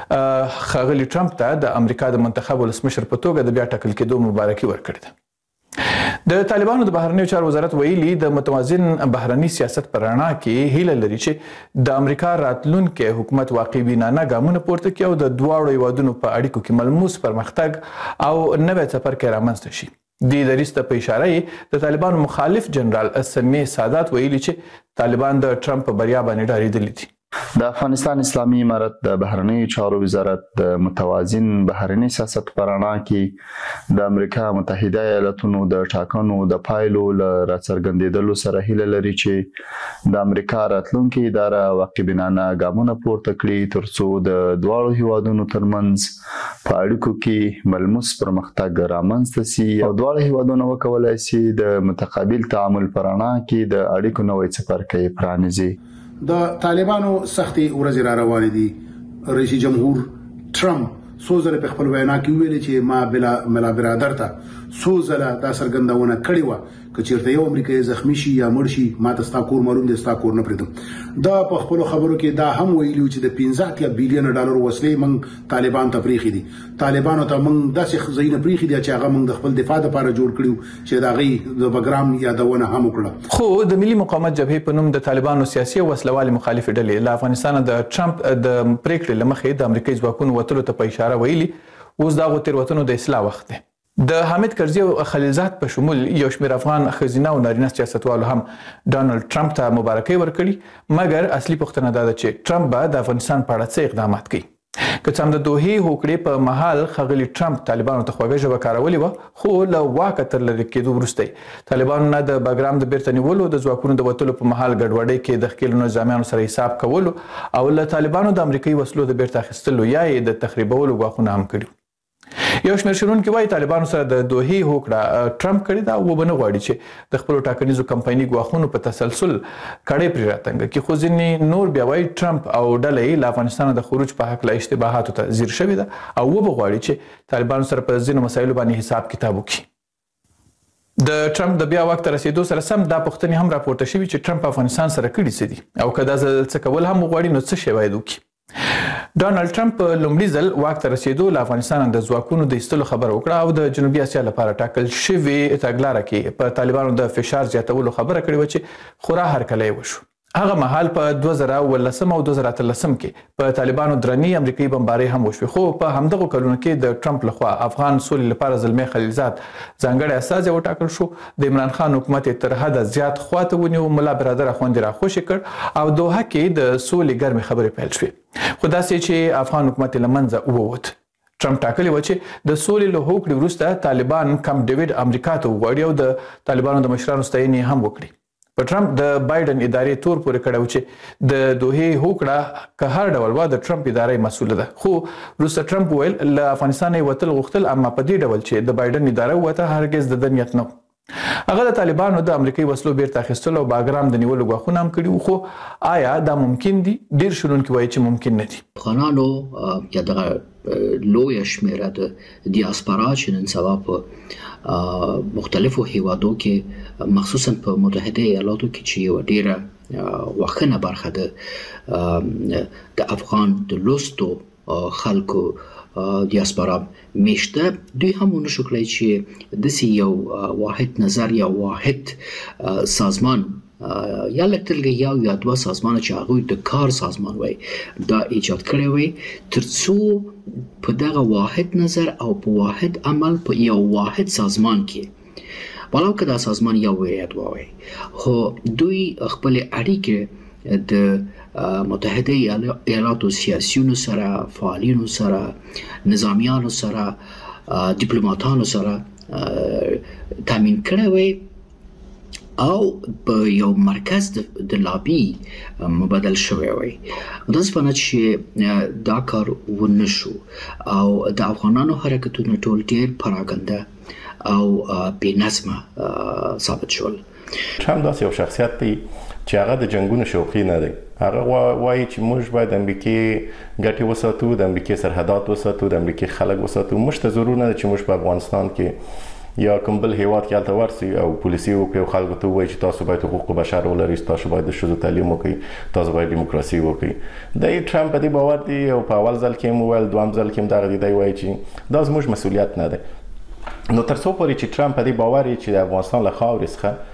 ښاغلي ټرمپ ته د امریکا د منتخب ولسمشر په توګه د بیا ټاکل کېدو مبارکي ورکړې ده. د طالبانو د بهرنیو چارو وزارت ویلي د متوازن بهرني سیاست پر رڼا کې هیله لري چې د امریکا راتلونکي حکومت واقعي بینانه ګامونه پورته کړي او د دواړو هیوادونو په اړیکو کې ملموس پرمختګ او نوې څپرکی رامنځته شي. د دریس ته په اشاره د طالبانو مخالف جنرال سمیع سادات ویلي چې طالبان د ټرمپ په بریا باندې ډارېدلي دي. د افغانستان اسلامي امارت د بهرنیو چارو وزارت د متوازن بهرني سیاست پر رڼا کې د امریکا متحده ایالاتونو د ټاکنو د پایلو له راڅرګندېدلو سره هیله لري چې د امریکا راتلونکي اداره واقعي بینانه ګامونه پورته کړي ترڅو د دواړو هیوادونو ترمنځ په اړیکو کې ملموس پرمختګ رامنځته شي او دواړو هیوادونو وکولای شي د متقابل تعامل پر رڼا کې د اړیکو نوې څپرکی پرانیزي. د طالبانو سختي ورځ را روانې دي. رئیس جمهور ټرمپ سوزله په خپل وینا کې ویلي چې ما بلا برادر ته سوزله دا سرګندونه کړې و چې چیرته یو امریکایي زخمی شي یا مړ شي ما ته ستا کور معلوم دي، ستا کور نه پریدم. دا په خپل خبرو کې دا هم ویلي چې د 15 بلین ډالر وسلې موږ طالبان ته پریخي دي. طالبانو ته موږ داسې خزینه پریخي دي چې هغه موږ د خپل دفاع لپاره جوړ کړیو چې دا غي د بګرام یادونه هم وکړه. خو د ملي مقاومت جبهې په نوم د طالبانو سیاسي او وسلوال مخالف ډلې له افغانستان د ټرمپ د پریکړې لمخې د امریکایي ځواکونو وتلو ته په اشاره ویلي اوس دا تیروتنو د اصلاح وخت دی. د حامد کرزي او خلیلزاد په شمول یو شمېر افغان ښځینه او نارینه سیاستوالو هم ډانلډ ټرمپ ته مبارکي ورکړي، مګر اصلي پوښتنه دا ده چې ټرمپ به د افغانستان په اړه څه اقدامات کوي. که څه هم د دوحې هوکړې په مهال ښاغلي ټرمپ طالبانو ته خوږه ژبه کارولې وه، خو له واکه تر لرې کېدو وروسته طالبانو نه د بګرام د بیرته نیولو، د ځواکونو د وتلو په مهال ګډوډۍ کې د ښکېلو نظامیانو سره حساب کولو او له طالبانو د امریکایي وسلو د بیرته اخیستلو یا یې د تخریبولو ګواښونه هم کړي. یو شمېر شنونکي وایي طالبانو سره د دوحې هوکړه ټرمپ کړې ده او وبه نه غواړي چې د خپلو ټاکنیزو کمپایني ګواښونو په تسلسل کړۍ پرې راتنګه کړي. خو ځینې نور بیا وایي ټرمپ او ډله یې له افغانستانه د خروج په هکله اشتباهاتو ته ځیر شوې ده او وبه غواړي چې طالبانو سره په ځینو مسایلو باندې حساب کتاب وکړي. د ټرمپ د بیا وخت رسیدو سره سم دا پوښتنې هم راپورته شوي چې ټرمپ افغانستان سره کړي څه دي او که دا ځل څه کول هم وغواړي نو څه شی باید وکړي. ډانلډ ټرمپ په لومړي ځل واک ته رسیدو له افغانستان د ځواکونو د ایستلو خبره وکړه او د جنوبي اسیا لپاره ټاکل شوې تګلاره کې په طالبانو د فشار زیاتولو خبره کړې وه چې خورا هرکلی وشو. هغه مهال په 2019 او 2013 کې په طالبانو درنې امریکایي بمبارۍ هم وشوې، خو په همدغو کلونو کې د ټرمپ لخوا افغان سولې لپاره زلمی خلیلزاد ځانګړی استازی وټاکل شو. د عمران خان حکومت تر حده زیات خواته ونیو، ملا برادر اخوندي راخوشي کړ او دوحه کې د سولې ګرمې خبرې پیل شوې، خو داسې چې افغان حکومت له منځه ووت. ټرمپ ټاکلی و چې د سولې له هوکړې وروسته طالبان کمپ ډیوډ امریکا ته وغواړي او د طالبانو د مشرانو ستاینې هم وکړي. په ټرمپ د بایدن ادارې تور پورې کړی و چې د دوحې هوکړه که هر ډول وه د ټرمپ ادارې مسؤله ده، خو وروسته ټرمپ وویل له افغانستانه یې وتل غوښتل، اما په دې ډول چې د بایدن اداره ووته هرګز د ده نیت نه و. هغه د طالبانو د امریکایي وسلو بیرته اخیستلو او باګرام د نیولو ګواښونه هم کړي وو، خو آیا دا ممکن دي؟ ډېر شنونکي وایي چې ممکن نه دي. افغانانو یا دغه لویه شمېره د دیاسپورا چې نن سبا په مختلفو هیوادو کې مخصوصا په متحده ایالاتو کې چې یو ډیره وخنه برخه د افغان د لوستو خلکو دیاسپورا میشته، دوی هم ونشو کړی چې داسې یو واحد نظر یا واحد سازمان یا لکتلګ یا دوه سازمان چې هغوی د کار سازمان وای دا ایجاد کړی وای ترڅو په دغه واحد نظر او په واحد عمل په یو واحد سازمان کې ولو که دا سازمان یو ویاد وای، خو دوی خپل اړیکې د متحده ایالاتو سیاسیونو سره، فعالینو سره، نظامیانو سره، دیپلوماتانو سره تامین کړی وای او په یو مرکز د لابي مبادل شوی وي. د سپانه چې دا کار ونشو او د افغانانو حرکتونه ټول ډیر پراګنده او بې نظمه ثابت شول. ټرمپ داسې یو شخصیت دی چې هغه د جنگونو شوقي نه دی. هغه وایي چې موږ باید د امریکای ګټې وساتو، د امریکای سرحدات وساتو، د امریکای خلک وساتو. موږ ته ضرور نه ده چې موږ په افغانستان کې یا کوم بل هیواد کې هلته ورسي او پولیسي وکړي او خلکو ته ووایي چې تاسو باید حقوق بشر ولرئ، تاسو باید د ښځو تعلیم وکړئ، تاسو باید دیموکراسي وکړئ. د ټرمپ په دې باور دی او په اول ځل کې هم وویل، دویم ځل کې هم دغه دی وایي چې دا زموږ مسؤلیت نه دی. نو تر څو پورې چې ټرمپ په دې باور وي چې د افغانستان له خاورې څخه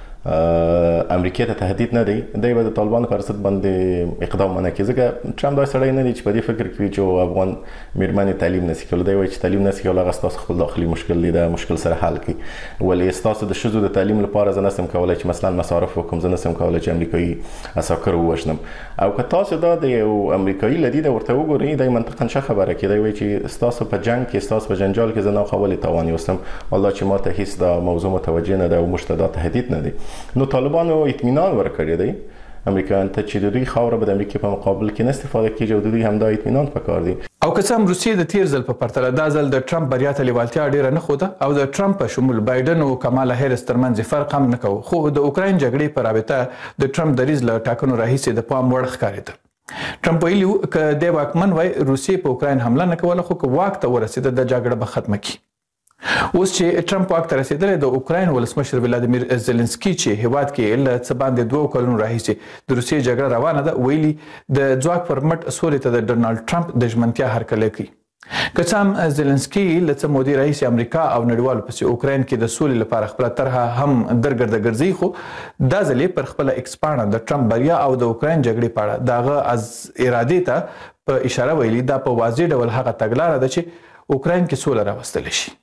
امریکا ته تهدید نه دی، دی به د طالبانو پر ضد باندې اقدام ونه کړي. ځکه ټرمپ داسې سړی نه دی چې په دې فکر کې وي چې افغان میرمنې تعلیم نشي کولی. دی وایي چې تعلیم نشي کولی، هغه ستاسو خپل داخلي مشکل دی، دا مشکل سره حل کړي. ولې ستاسو د ښځو د تعلیم لپاره زه نشم کولی چې مثلا مصارف وکړم، زه نشم کولی چې امریکایي عساکر ووژنم. او که تاسو دا د یو امریکایي له دیده ورته وګورئ، دی منطقا ښه خبره کوي. دی وایي چې ستاسو په جنګ کې، ستاسو په جنجال کې زه ناخوالې تاوان یوستم، الله چې ما ته هیڅ دا موضوع متوجه نه ده او موږ ته دا تهدید نه دی. نو طالبانو اطمینان ورکړی دی امریکایانو ته چې د دوی خاوره به د امریکا په مقابل کې نه استفاده کیږي او د دوی همدا اطمینان پکار دی. او که څه هم روسیې د تیر ځل په پرتله دا ځل د ټرمپ بریا ته لیوالتیا ډیره نه خوده او د ټرمپ په شمول بایدن او کمالا هریس ترمنځ فرق هم نه کوي. خو د اوکراین جګړې په رابطه د ټرمپ دریځ له ټاکنو راهیسې د پام وړ ښکارېده. ټرمپ ویلي که د واکمن وای روسیې په اوکراین حمله نه کوله، خو که واک ته ورسېده د جګړه به ختمه کړي. اوس چې ټرمپ واک ته رسیدلی، د اوکراین ولسمشر ولادیمیر زيلنسکي چې هیواد کې له څه باندې 2 کلونو راهیسې د روسیې جګړه روانه ده، ویلي د ځواک پر مټ سولې ته د ډونالډ ټرمپ د ژمنتیا هرکلی کوي. که څه هم زيلنسکي له څه مودې راهیسې امریکا او نړیوالو پسې اوکراین کې د سولې لپاره خپله طرحه هم درګرده ګرځي، خو دا ځل یې پر خپله ایکس پاڼه د ټرمپ بریا او د اوکراین جګړې په اړه د هغه از ارادې ته په اشاره ویلي دا په واضح ډول هغه تګلاره ده چې اوکراین کې سوله راوستلی شي.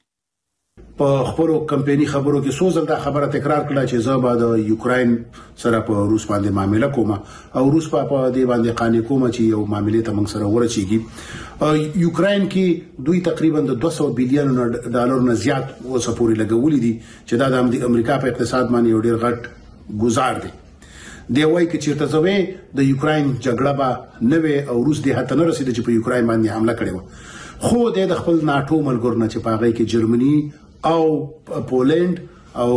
په خپلو کمپینی خبرو کې څو ځل دا خبره تکرار کړه چې زه به د یوکراین سره په روس باندې معامله کوم او روس په دې باندې قانع کوم چې یو معاملې ته موږ سره ورچېږي. یوکراین کې دوی تقریبا د 200 بلین ډالر نه زیات اوسه پورې لګولې دي چې دا د امریکا په اقتصاد باندې یو ډېر غټ گزار دی. دی وایي چې چیرته زوی د یوکراین جګړه به نه وي او روس دې هته نه رسیدي چې په یوکراین باندې حمله کړې و، خو د خپل ناتو ملګرو نه چې په هغه کې جرمني او پولند او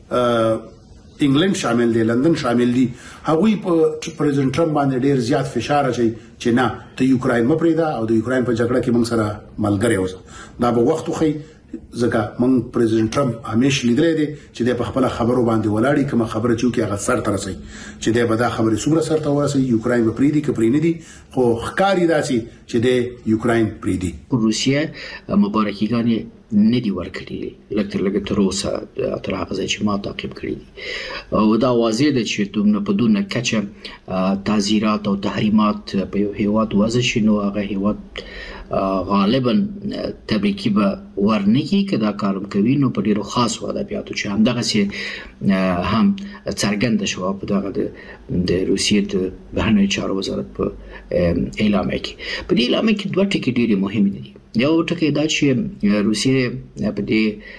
انګلند شامل دي، لندن شامل دي، هغوی په پریزیدنت ټرمپ باندې ډیر زیات فشار اچي چې نه ته یوکراین مپریدا او د یوکراین په جګړه کې موږ سره ملګری اوسه. دا به وخت خو ځکه موږ پریزیدنت ټرمپ همیشه لیدلی دی چې د په خپل خبرو باندې ولاړی، کوم خبره چې هغه سر ته رسي چې د به دا خبره څومره سر ته ورسي، یوکراین به پریدي که پرې نه دي، خو ښکاری داسي چې د یوکراین پریدي. روسیه مبارکیګانې نه دی ورکړي لکه تر اوسه تر هغه ځای چې ما تعقیب کړی دي او دا واضح ده چې دومره په دونه کچه تعزیرات او تحریمات په یو هیواد وضع شي نو هغه هیواد غالبا تبریکی به ورنګي که دا کارم کوي نو په ډیرو خاص ادبیاتو چې همدغه هم څرګنده شو په دغه د روسیې د بهرنیو چارو وزارت په اعلامیه کې. په دې اعلامیه کې 2 ټکي ډېر مهم دي. یو ټکی دا چې روسیې په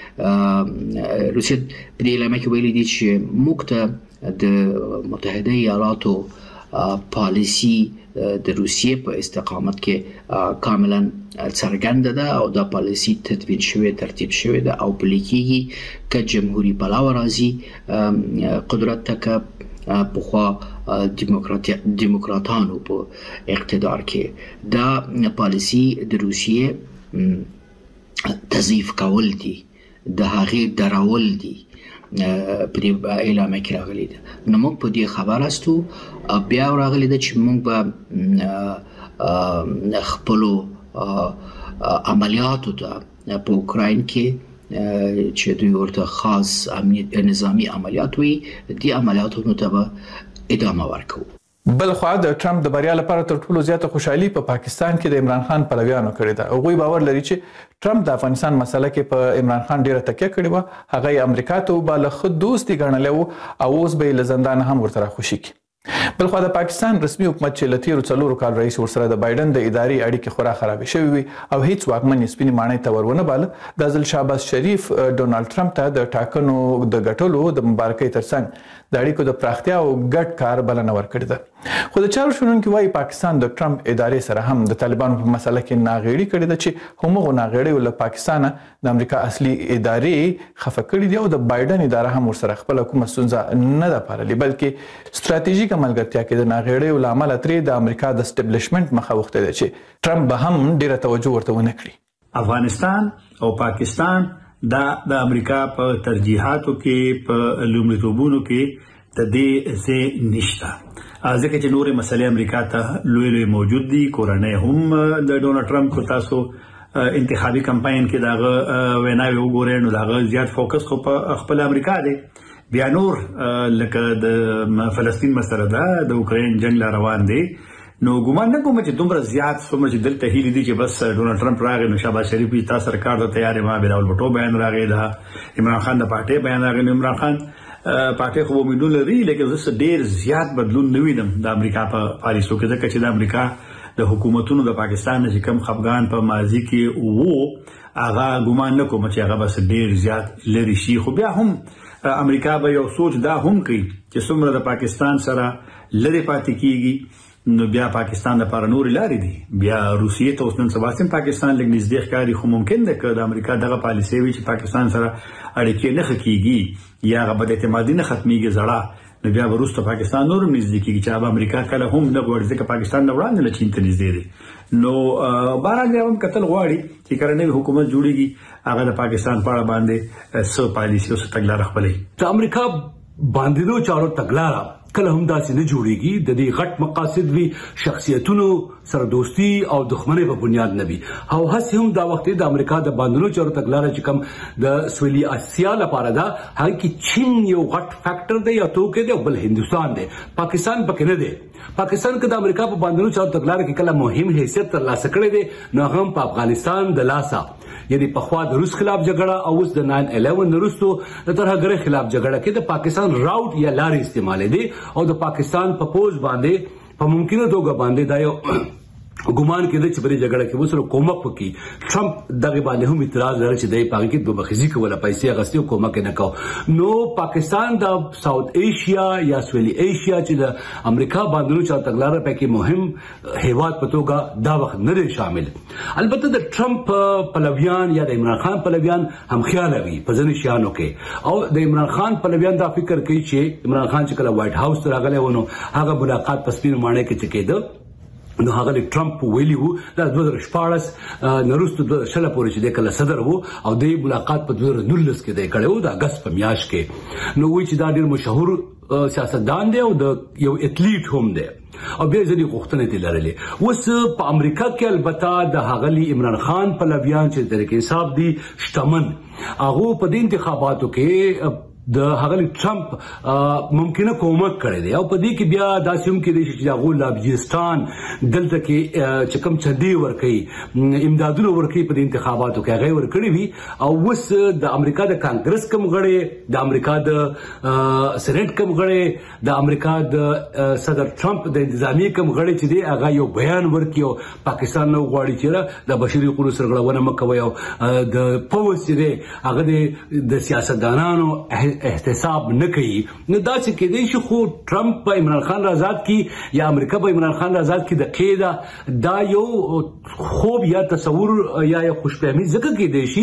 دې اعلامیه کې ویلي دي چې موږ ته د متحده ایالاتو پالیسی د روسیې په استقامت کې کاملا څرګنده ده او دا پالیسی تدوین شوی ترتیب شوی ده او پلي کېږي که جمهوری پلاوه راځي قدرت ته، که پخوا دیموکراتانو په اقتدار کې. دا پالیسی د روسیې تضعیف کول دي، د هغې درول دي، په دې اعلامیه کې راغلی ده. نو موږ په دې خبر استو، بیا راغلی ده چې موږ به خپلو عملیاتو ته په اوکراین کې چې دوی ورته خاص نظامی عملیات وي، دې عملیاتونو ته به ادامه ورکوو. بل خو د ټرمپ د بریا لپاره تر ټولو زیاته خوشحالي په پاکستان کې د عمران خان پلویانو کړې ده. هغوی باور لري چې ټرمپ د افغانستان مسله کې په عمران خان ډیره تکیه کړې وه، هغه یې امریکا ته وباله، ښه دوست یې ګڼلی و او اوس به یې له زندانه هم ورته راخوشي کړي. بل خو د پاکستان رسمي حکومت چې له تیرو 4 کال رئیس ورسره د بایدن د اداري اړیکې خورا خرابې شوې وي او هیڅ واکمن یې سپینې ماڼۍ ته ورونه باله. دا ځل شهباز شریف ډونالډ ټرمپ ته د ټاکنو د ګټلو د مبارکۍ ترڅنګ د اړیکو د پراختیا او ګډ کار بلنه ورکړې ده. خو د چارو شنونکو وايي پاکستان د ټرمپ ادارې سره هم د طالبانو په مسله کې ناغېړي کړې ده چې همغه ناغېړي له پاکستان د امریکا اصلي ادارې خفه کړې دي او د بایدن اداره هم ورسره خپل کومه ستونزه نه ده پاللې، بلکې ستراتیژیک ملګرتیا کې د ناغېړۍ له امله ترې د امریکا د اسټابلیشمنت مخه وغوښتې ده چې ټرمپ به هم ډیره توجه ورته ونه کړي. افغانستان او پاکستان دا د امریکا په ترجیحاتو کې په لومړیتوبونو کې د دې څه نشته، ځکه چې نورې مسلې امریکا ته لوی موجود دي. کورنۍ هم د ډونالد ټرمپ کو تاسو انتخابي کمپاین کې داغه ویناوي وګورئ نو داغه زیات فوکس خو په خپل امریکا دی. بیا نور لکه د فلسطین مسله ده، د اوکرين جنگ لا روان دی، نو ګومان نه کوم چې دومره زیات څومره چې دلته هیلې دي چې بس ډونالد ټرمپ راغی نو شهباز شریف یې تاسو سرکار ته تیار ما بلاول بټو بیان راغی، دا عمران خان د پارټي بیان راغی. عمران خان پارټي خو امیدونه لري لیکن زه ډیر زیات بدلون نه وینم د امریکا په پالیسو کې، ځکه چې د امریکا د حکومتونو د پاکستان چې کم خفګان په ماضي کې وو هغه ګومان نه کوم چې هغه بس ډیر زیات لري شي. خو بیا هم امریکا به یو سوچ دا هم کوي چې څومره د پاکستان سره لري پاتې کیږي نو بیا پاکستان لپاره نور لارې دي. بیا روسیې ته اوس نن سبا سم پاکستان لږ نږدې ښکاري، خو ممکن ده چې د امریکا دغه پالیسي وي چې پاکستان سره اړیکې نه ښه یا غو بد اعتمادي نه ختميږي زړه، نو بیا وروسته پاکستان نور نږدې کیږي چې اب امریکا کله هم نه غواړي چې پاکستان نه وړاندې له چین ته نږدې دي. نو باران هم قتل غواړي چې کرنې حکومت جوړيږي هغه د پاکستان په اړه باندې څه پالیسي او څه تګلارې خپلې. د امریکا باندې چارو تګلارې کله هم داسې نه جوړيږي، د دې غټ مقاصد وی شخصیتونو سره دوستی او دښمنۍ په بنیاد نه وي. او هڅه هم دا وخت د امریکا د باندې چارو تګلارې چې کوم د سویلي اسیا لپاره دا هغه کې چین یو غټ فیکٹر دی یا توګه دی، بل هندستان دی، پاکستان پکې نه دی. پاکستان کې د امریکا په باندې چارو تګلارې کې کله مهم حیثیت ترلاسه کړی دی، نو هم په افغانستان د لاسا یعنی په خوا د روس خلاف جګړه او اوس د 9/11 وروسته د ترهګرۍ خلاف جګړه کې د پاکستان راوټ یا لارې استعمال دي او د پاکستان په پوز باندې په ممکنه توګه باندې دا یو ګومان کېده چې په جګړه کې وسره کومک وکړي. ټرمپ دغه باندې هم اعتراض لري چې د پاکستان په بخزي کوله پیسې غستې کومک نه کو. نو پاکستان د ساوث ایشیا یا سویلي ایشیا چې د امریکا باندې چا تګلارې پکې مهم هیواد په توګه دا وخت نه شامل. البته د ټرمپ پلویان یا د عمران خان پلویان هم خیال لري په ځینې شیانو کې، او د عمران خان پلویان دا فکر کوي چې عمران خان چې کله وایټ هاوس ته راغلی ونه هغه ملاقات په سپین ماڼۍ کې چې کېده نو هغه ټرمپ ویلی وو د 2014 نورستو د شله پورې چې د کله صدر وو او د ملاقات په 2019 کې د کړو د اگست په میاشت کې. نو وی چې دا ډیر مشهور سیاستدان دی او د یو اتلیټ هم دی او بیا ځینې غوښتنې دي لرلې. اوس په امریکا کې البته د هغلی عمران خان پلویان چې د طریقې حساب دي شتمن هغه په دې انتخاباتو کې د هغلی ټرمپ ممکنه کومک کړی دی او په دې کې بیا داسې هم کې دی چې هغه لابجستان دلته کې چې کوم چدي ورکړي امدادونه ورکړي په انتخاباتو کې هغه ورکړي وي. او اوس د امریکا د کانګرس کوم غړي، د امریکا د سېنات کوم غړي، د امریکا د صدر ټرمپ د انتظامی کوم غړي چې دی هغه یو بیان ورکړي او پاکستان نو غواړي چې د بشري حقوقو سرغړونه مکوي او د پولیسو دی هغه د سیاستدانانو احتساب نه کوي. نو دا چې کېدای شي خو ټرمپ په عمران خان آزاد کی یا امریکا په عمران خان آزاد کی د قیدا دا یو خوب یا تصور یا خوشفهمي ځکه کېدای شي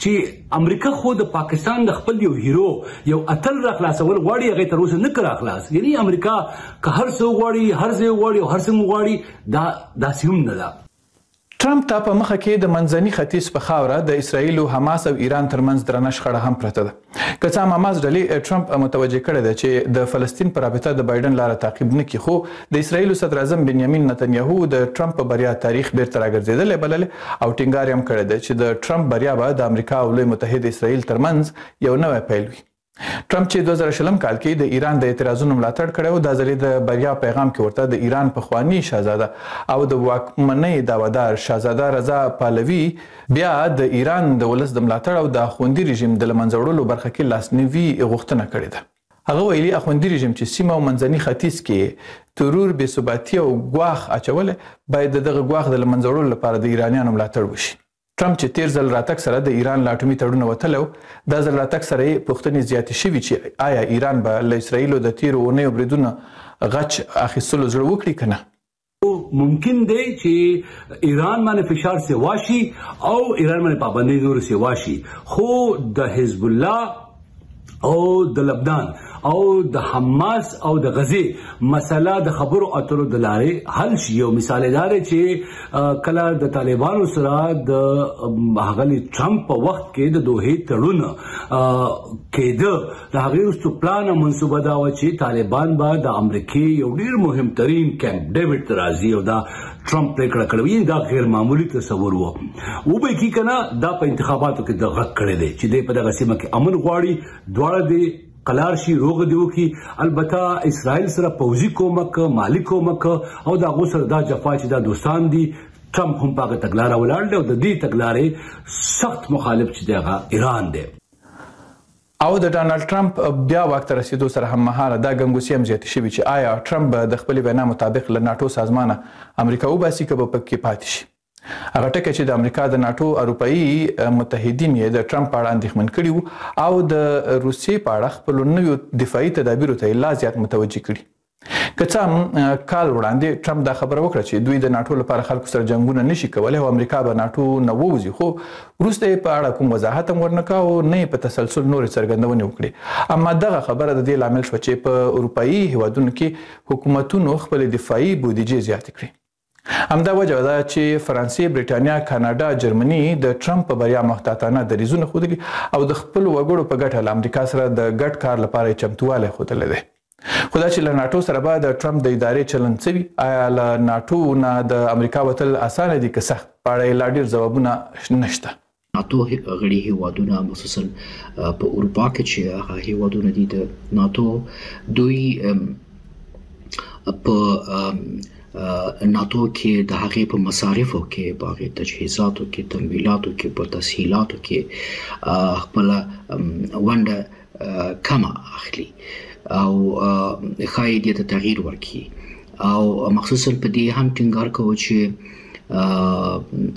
چې امریکا خو د پاکستان د خپل یو هیرو یو اتل را خلاصول غواړي، هغه تر اوسه نه کړ خلاص. یعنی امریکا که هر څه غواړي هر ځای غواړي او هر څه غواړي دا سیم نه ده. ټرمپ ته په مخه کې د منځني ختیځ په خاوره د اسرایل او حماس او ایران ترمنځ درنه شخړه هم پرته ده. که څه هم حماس ډلې ټرمپ متوجه کړی ده چې د فلسطین پر رابطه د بایدن لاره تعقیب نه کړي، خو د اسرایل صدر اعظم بنیامین نتنیاهو د ټرمپ په بریا تاریخ بیرته راګرځېدل بلل او ټینګار هم کړی ده چې د ټرمپ بریا به د امریکا او لوی متحد اسرایل ترمنځ یو نوې پیل وي. ټرمپ چې 2020 کال کې د ایران د اعتراضونو ملاتړ کړو، د ځلې د بریا پیغام کې ورته د ایران په خوانی شاهزاده او د واکمنۍ داوادار شاهزاده رضا پهلوي بیا د ایران د ولس د ملاتړ او د اخوندي رژیم د لمنځوړلو برخه کې لاسنیوي غوښتنه کړې ده. هغه ویلي اخوندي رژیم چې سیمه او منځني ختیځ کې ترور بې ثباتي او ګواښ اچول باید دغه ګواښ د لمنځوړلو لپاره د ایرانیانو ملاتړ وشي. ټرمپ چې تیر ځل راتګ سره د ایران له اټومي تړون وتلو دا ځل راتګ سره پوښتنې زیاتې شوي چې آیا ایران به له اسرائیلو د تیرو اونیو بریدونو غچ اخیستلو زړه وکړي که نه؟ ممکن دی چې ایران باندې فشار سیوا شي او ایران باندې پابندي نور سیوا شي، خو د حزب الله او د لبنان او د حماس او د غزې مسله د خبرو اترو د لارې حل شي. یو مثال دار چې کله د طالبانو سره د هغه ټرمپ په وخت کې د دوه تړون کېده، د هغې وروسته پلان او منصوبه دا وه چې طالبان به د امریکې یو ډېر مهمترین کیمپ ډیوډ ته راځي او دا ټرمپ پرېکړه کړې، دا غیر معمولي تصور و. وبه کې که نه دا په انتخاباتو کې د غږ کړی دی چې دی په دغه سیمه کې امن غواړي، دواړه دی قلار شي روغ دی وکي. البته اسرائیل سره پوځي کومک، مالی کومک او د هغو سره دا جفا چې دا دوستان دي. ټرمپ هم په هغه تګلاره ولاړ دی او د دې تګلارې سخت مخالف چې دی هغه ایران دی. او د ډانلډ ټرمپ بیا واک ته رسیدو سره هم مهاله دا ګنګوسې هم زیاتې شوي چې آیا ټرمپ به د خپلې وینا مطابق له ناټو سازمانه امریکا وباسي که به پکې پاتې شي. هغه ټکی چې د امریکا د ناټو اروپایي متحدین یې د ټرمپ په اړه اندېښمن کړي وو او د روسیې په اړه خپلو نویو دفاعي تدابیرو ته یې لا زیات متوجه کړي. که څه هم کال وړاندې ټرمپ دا خبره وکړه چې دوی د ناټو لپاره خلکو سره جنګونه نشي کولی او امریکا به ناټو نه ووځي، خو وروسته یې په اړه کوم وضاحت هم ورنه کړه او نه یې په تسلسل نورې څرګندونې وکړې. اما دغه خبره د دې لامل شوه چې په اروپایي هیوادونو کې حکومتونو خپلې دفاعي بودیجې زیاتې کړې. همدا وجه ده چې فرانسې، بریټانیا، کاناډا، جرمني د ټرمپ په بریا محتاطانه دریځونه ښودلي او د خپلو وګړو په ګټه له امریکا سره د ګډ کار لپاره چمتووالی ښودلی دی. خو دا چې له ناټو سره به د ټرمپ د ادارې چلند څه وي، آیا له ناټو نه د امریکا وتل اسانه دي که سخت، په اړه یې لا ډېر ځوابونه نشته. ناتو غړي هیوادونه خصوصا په اروپا کې چې هغه هیوادونه دي د ناتو، دوی په ناتو کې د هغې په مصارفو کې، په هغې تجهیزاتو کې، تمویلاتو کې، په تسهیلاتو کې خپله ونډه کمه اخلي او ښایي دې ته تغییر ورکړي او مخصوصا په دې هم ټینګار کوو چې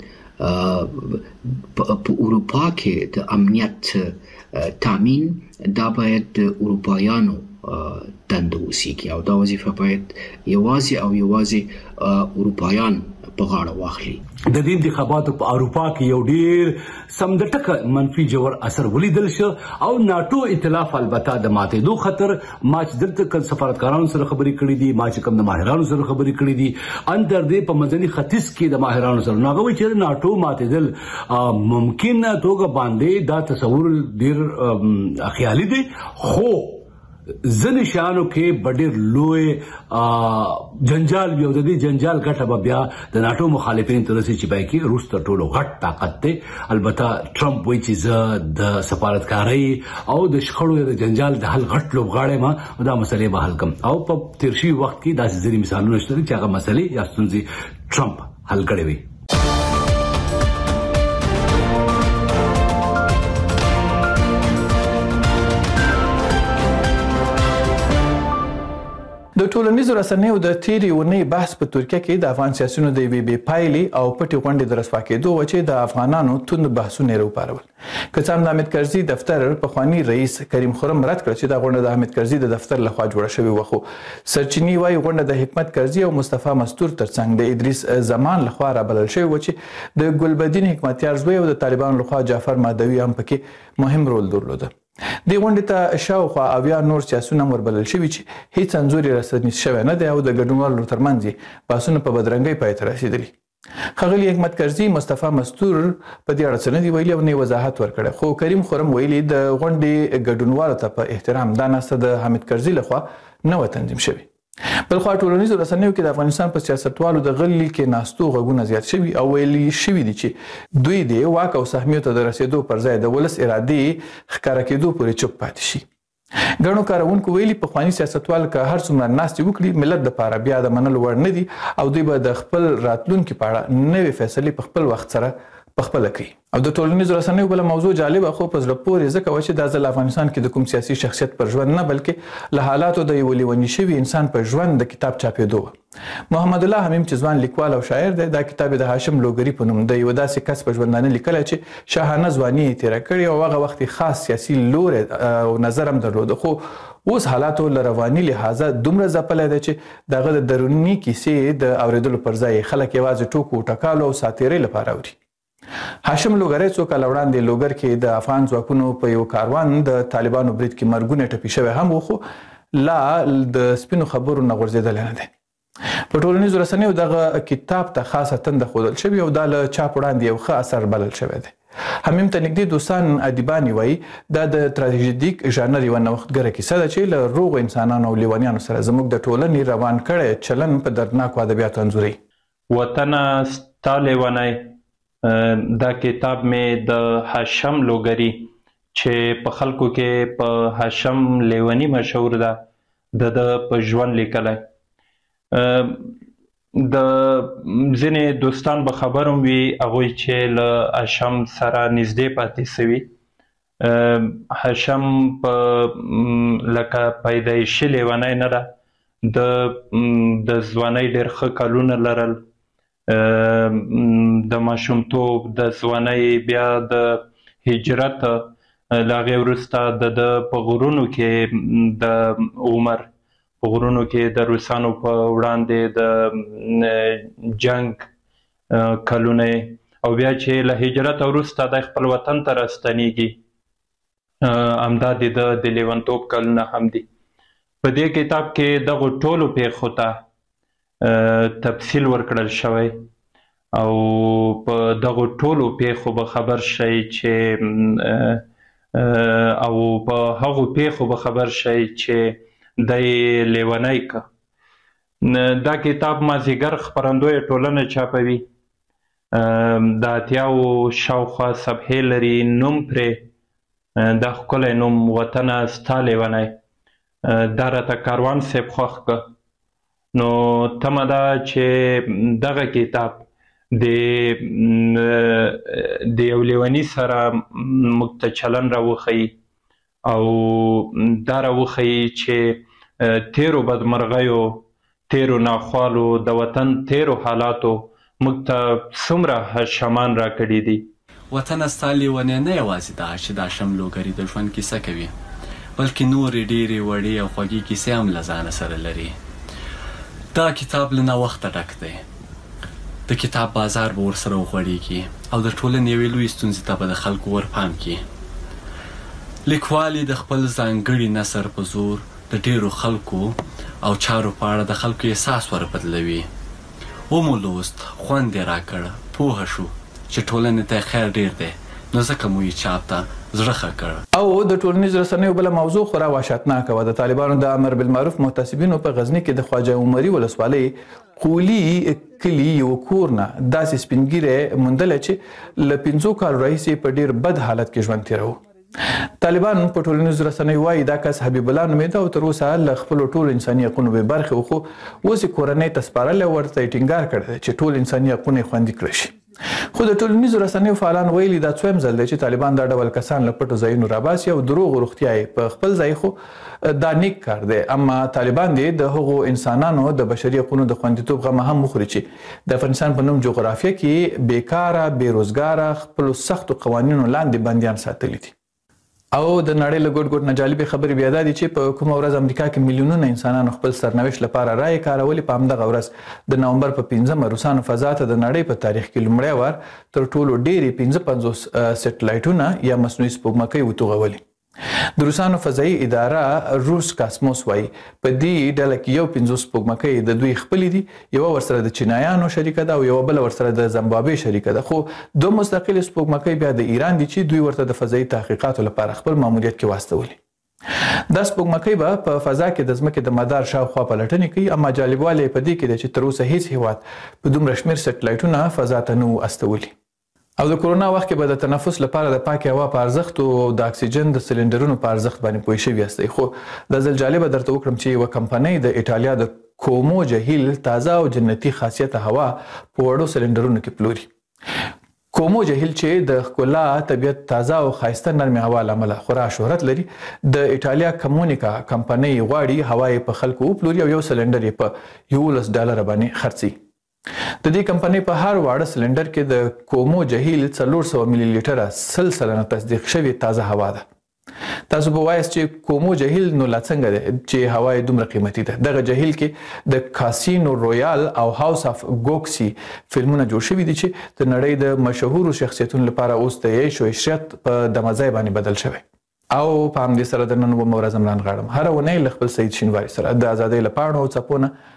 په اروپا کې د امنیت تامین دا باید د اروپایانو دنده وسیږي او دا وظیفه باید یوازې اروپایان په غاړه واخلي. د دې انتخاباتو په اروپا کې یو ډیر سمدټکه منفي جوړ اثر ولیدل شو او ناټو ائتلاف البته د ماتېدو خطر. ما چې دلته سفارتکارانو سره خبرې کړې دي، ما چې کوم د ماهرانو سره خبرې کړې دي اندر دې په منځني ختیځ کې د ماهرانو سره نو هغه چې ناټو ماتېدل ممکن توګه باندې دا تصور ډیر خیالي دی، خو ځینې شیانو کې به ډېر لوی جنجال وي او د دې جنجال ګټه به بیا د ناټو مخالفینو ته رسي چې پای کې روس تر ټولو غټ طاقت دی. البته ټرمپ وایي چې زه د سفارتکارۍ او د شخړو یا د جنجال د حل غټ لوبغاړی یم او دا مسلې به حل کړم او په تېر شوي وخت کې داسې ځینې مثالونه شته چې هغه مسلې یا ستونزې ټرمپ حل کړې وي. د ټولنیزو رسنیو د تیرې اونۍ بحث په ترکیه کې د افغان سیاسیونو د یوې بې پایلې او پټې غونډې د رسوا کېدو و چې د افغانانو توند بحثونه یې راوپارول. که څه هم د حامد کرزي دفتر پخواني رئیس کریم خرم رد کړه چې دا غونډه د حامد کرزي د دفتر لخوا جوړه شوې وه، خو سرچینې وایي غونډه د حکمت کرزي او مصطفی مستور ترڅنګ د ادریس زمان لخوا رابلل شوې وه چې د ګلبدین حکمتیار زوی او د طالبانو لخوا جعفر مادوي هم پکې مهم رول درلوده. دې غونډې ته شاوخوا 80 نور سیاسیون هم وربلل شوي چې هیڅ انځور یې رسنیز شوی نه دی او د ګډونوالو ترمنځ یې بحثونه په بدرنګۍ پای ته رسېدلي. ښاغلي حکمت کرزي مصطفی مستور په دې اړه څه نه دي ویلي او نه یې وضاحت ورکړی، خو کریم خرم ویلي د غونډې ګډونوالو ته په احترام دا ناسته د حامد کرزي لخوا نه وه تنظیم شوې. بلخوا ټولنیزو رسنیو کې د افغانستان په سیاستوالو د غلي کې ناستو غږونه زیات شوي او ویلي شوي دي چې دوی د واک او سهمیو ته د رسېدو پر ځای د ولس ارادې ښکاره کېدو پورې چوپ پاتې شي. ګڼو کاروونکو ویلي پخواني سیاستوال که هر څومره ناستې وکړي ملت دپاره بیا د منلو وړ نه دي او دوی به د خپل راتلونکي په اړه نوې فیصلې په خپل وخت سره پخپله کوي. او د ټولنیزو رسنیو بل موضوع جالبه خو په زړه پورې ځکه و چې د ځل افغانستان کې د کوم سیاسي شخصیت پر ژوند نه بلکې له حالاتو د یو لیونی شوي انسان په ژوند د کتاب چاپېدو و. محمد الله حمیم چې ځوان لیکوال او شاعر دی، دا کتاب د هاشم لوګری په نوم د یو داسې کس په ژوندانه لیکلی چې شاهانه ځواني یې تېره کړې او هغه وخت خاص سیاسي لوری او نظر هم درلوده، خو اوس حالاتو له رواني لحاظه دومره ځپلی دی چې د هغه د دروني کیسې د اورېدلو پر ځای خلک یوازې ټوکو ټکالو او ساتیرۍ لپاره اوري. هاشم لوګری څو کاله وړاندې لوګر کې د افغان ځواکونو په یو کاروان د طالبانو برید کې مرګونه ټپي شوی هم و، خو لا د سپینو خبرو نه غورځېدلی نه دی. په ټولنیزو رسنیو دغه کتاب ته خاصه تنده ښودل شوې او دا له چاپ وړاندې یو ښه اثر بلل شوی دی. حمیم ته نږدې دوستان ادیبان وایي دا د تراژیدیک ژانر یوه نوښتګره کیسه ده چې له روغو انسانانو او لیونیانو سره زموږ د ټولنې روان کړی چلن په دردناکو ادبیاتو انځوروي. وطنه ستا لیونی، دا کتاب مې د هاشم لوګری چې په خلکو کې په هاشم لیونی مشهور ده د په ژوند لیکلی. د ځینې دوستان به خبر هم وي هغوی چې له هاشم سره نږدې پاتې سوي. هاشم په لکه پیدایشي لیونی نه ده، د ځوانۍ ډېر ښه کلونه لرل، د ماشومتوب د ځوانۍ بیا د هجرت له هغې وروسته د په غرونو کې د عمر په غرونو کې د روسانو په وړاندې د جنگ کلونه او بیا چې له هجرت وروسته د خپل وطن ته راستنیږي، همدا د لیونتوب کلونه هم دي. په دې کتاب کې دغو ټولو پیښو ته تفصیل ورکړل شوی او په دغو ټولو پیښو به خبر شئ چې او په هغو پیښو به خبر شئ چې دی لیونی که. دا کتاب مازدیګر خپرندویه ټولنه چاپوي، د 80 شاوخوا صفحې لري. نوم پرې دا ښکلی نوم وطنه ستا لیونی، دا راته کاروان صاحب خوښ که. نو تمه ده چې دغه کتاب د یو لیوني سره موږ ته چلن راوښیي او دا راوښیي چې تیرو بدمرغیو، تیرو ناخوالو، د وطن تیرو حالاتو موږ ته څومره شمان راکړي دي. وطنه ستا لیونی نه یوازې دا چې د هاشم لوګري د ژوند کیسه کوي، بلکې نورې ډېرې وړې او خوږې کیسې هم له ځانه سره لري. دا کتاب له نوښته ډک دی، د کتاب بازار به ورسره وغوړېږي او د ټولنې یوې لویې ستونزې ته به د خلکو ورپام کړي. لیکوال د خپل ځانګړي نثر په زور د ډېرو خلکو او چارو په اړه د خلکو احساس وربدلوي. ومو لوست، خوند یې راکړ، پوهه شو چې ټولنې ته خیر ډېر دی، نو ځکه مو یې چاپ ته زړه ښه کړ. او د ټولنیزو رسنیو بله موضوع خورا وحشتناکه وه. د طالبانو د امر بالمعروف محتسبینو په غزني کې د خواجه عمري ولسوالۍ قولي کلي یو کور نه داسې سپینګیری موندلی چې له 5 کالو راهیسې په ډېر بد حالت کې ژوند تېروه. طالبان په ټولنیزو رسنیو وایي دا کس حبیب الله نومېده او تر اوسه له خپلو ټولو انساني حقونو بې برخې و، خو اوس یې کورنۍ ته سپارلی او ورته یې ټینګار کړی دی چې ټول انساني حقونه یې خوندي کړی شي. خو د ټولنیزو رسنیو فعالان ویلي دا څویم ځل دی چې طالبان دا ډول کسان له پټو ځایونو راباسي او دروغ روغتیا یې په خپل ځای، خو دا نیک کار دی. اما طالبان دې د هغو انسانانو د بشري حقونو د خوندیتوب غمه هم وخوري چې د افغانستان په نوم جغرافیه کې بیکاره، بېروزګاره، خپلو سختو قوانینو لاندې بندیان ساتلي دي. او د نړۍ له ګوټ ګوټ نه جالبې خبرې بیا دا دي چې په کومه ورځ امریکا کې میلیونونه انسانانو خپل سرنوشت لپاره رایې کارولې. په همدغه ورځ د نومبر په 15 روسانو فضا ته د نړۍ په تاریخ کې لومړی وار تر ټولو ډېرې 55 سټلایټونه یا مصنوعي سپوږمکۍ وتوغولي. د روسانو فضایي اداره روس کاسموس وایي په دې ډله کې یو 50 سپوږمکۍ د دوی خپلې دي، یوه ورسره د چینایانو شریکه ده او یوه بله ورسره د زمبابوې شریکه ده، خو 2 مستقلې سپوږمکۍ بیا د ایران دي چې دوی ورته د فضایي تحقیقاتو لپاره خپل ماموریت کې واستولي. دا سپوږمکۍ به په فضا کې د ځمکې د مدار شاوخوا پلټنې کوي، اما جالبوالی یې په دې کې دی چې تر اوسه هیڅ هیواد په دومره شمېر سټلایټونه فضا ته نه و استولي. او د کرونا وخت کې به د تنفس لپاره د پاکې هوا په ارزښت او د اکسیجن د سلنډرونو په ارزښت باندې پوه شوي یاستئ. خو دا ځل جالبه درته وکړم چې یوه کمپنۍ د ایټالیا د کومو جهیل تازه او جنتي خاصیته هوا په وړو سلنډرونو کې پلوري. کومو جهیل چې د ښکلا طبیعت تازه او ښایسته نرمې هوا له امله خورا شهرت لري د ایټالیا کمونیکا کمپنۍ غواړي هوا یې په خلکو وپلوري او یو سلنډر یې په $11 باندې خرڅي. د دې کمپنۍ په هر واړه سلنډر کې د کومو جهیل 400 ملي لیټره 100% تصدیق شوی تازه هوا ده. تاسو به وایاست چې کومو جهیل نو لا څنګه ده چې هوا یې دومره قیمتي ده. دغه جهیل کې د کاسینو رویال او هاوس اف ګوکسي فلمونه جوړ شوي دي چې د نړۍ د مشهورو شخصیتونو لپاره اوس د عیش او عشرت په دمځای باندې بدل شوی. او په همدې سره د نن و مورز عمران غاړم هر ونه له خپل سید شینواري سره د ازادۍ له پاڼو او څپونه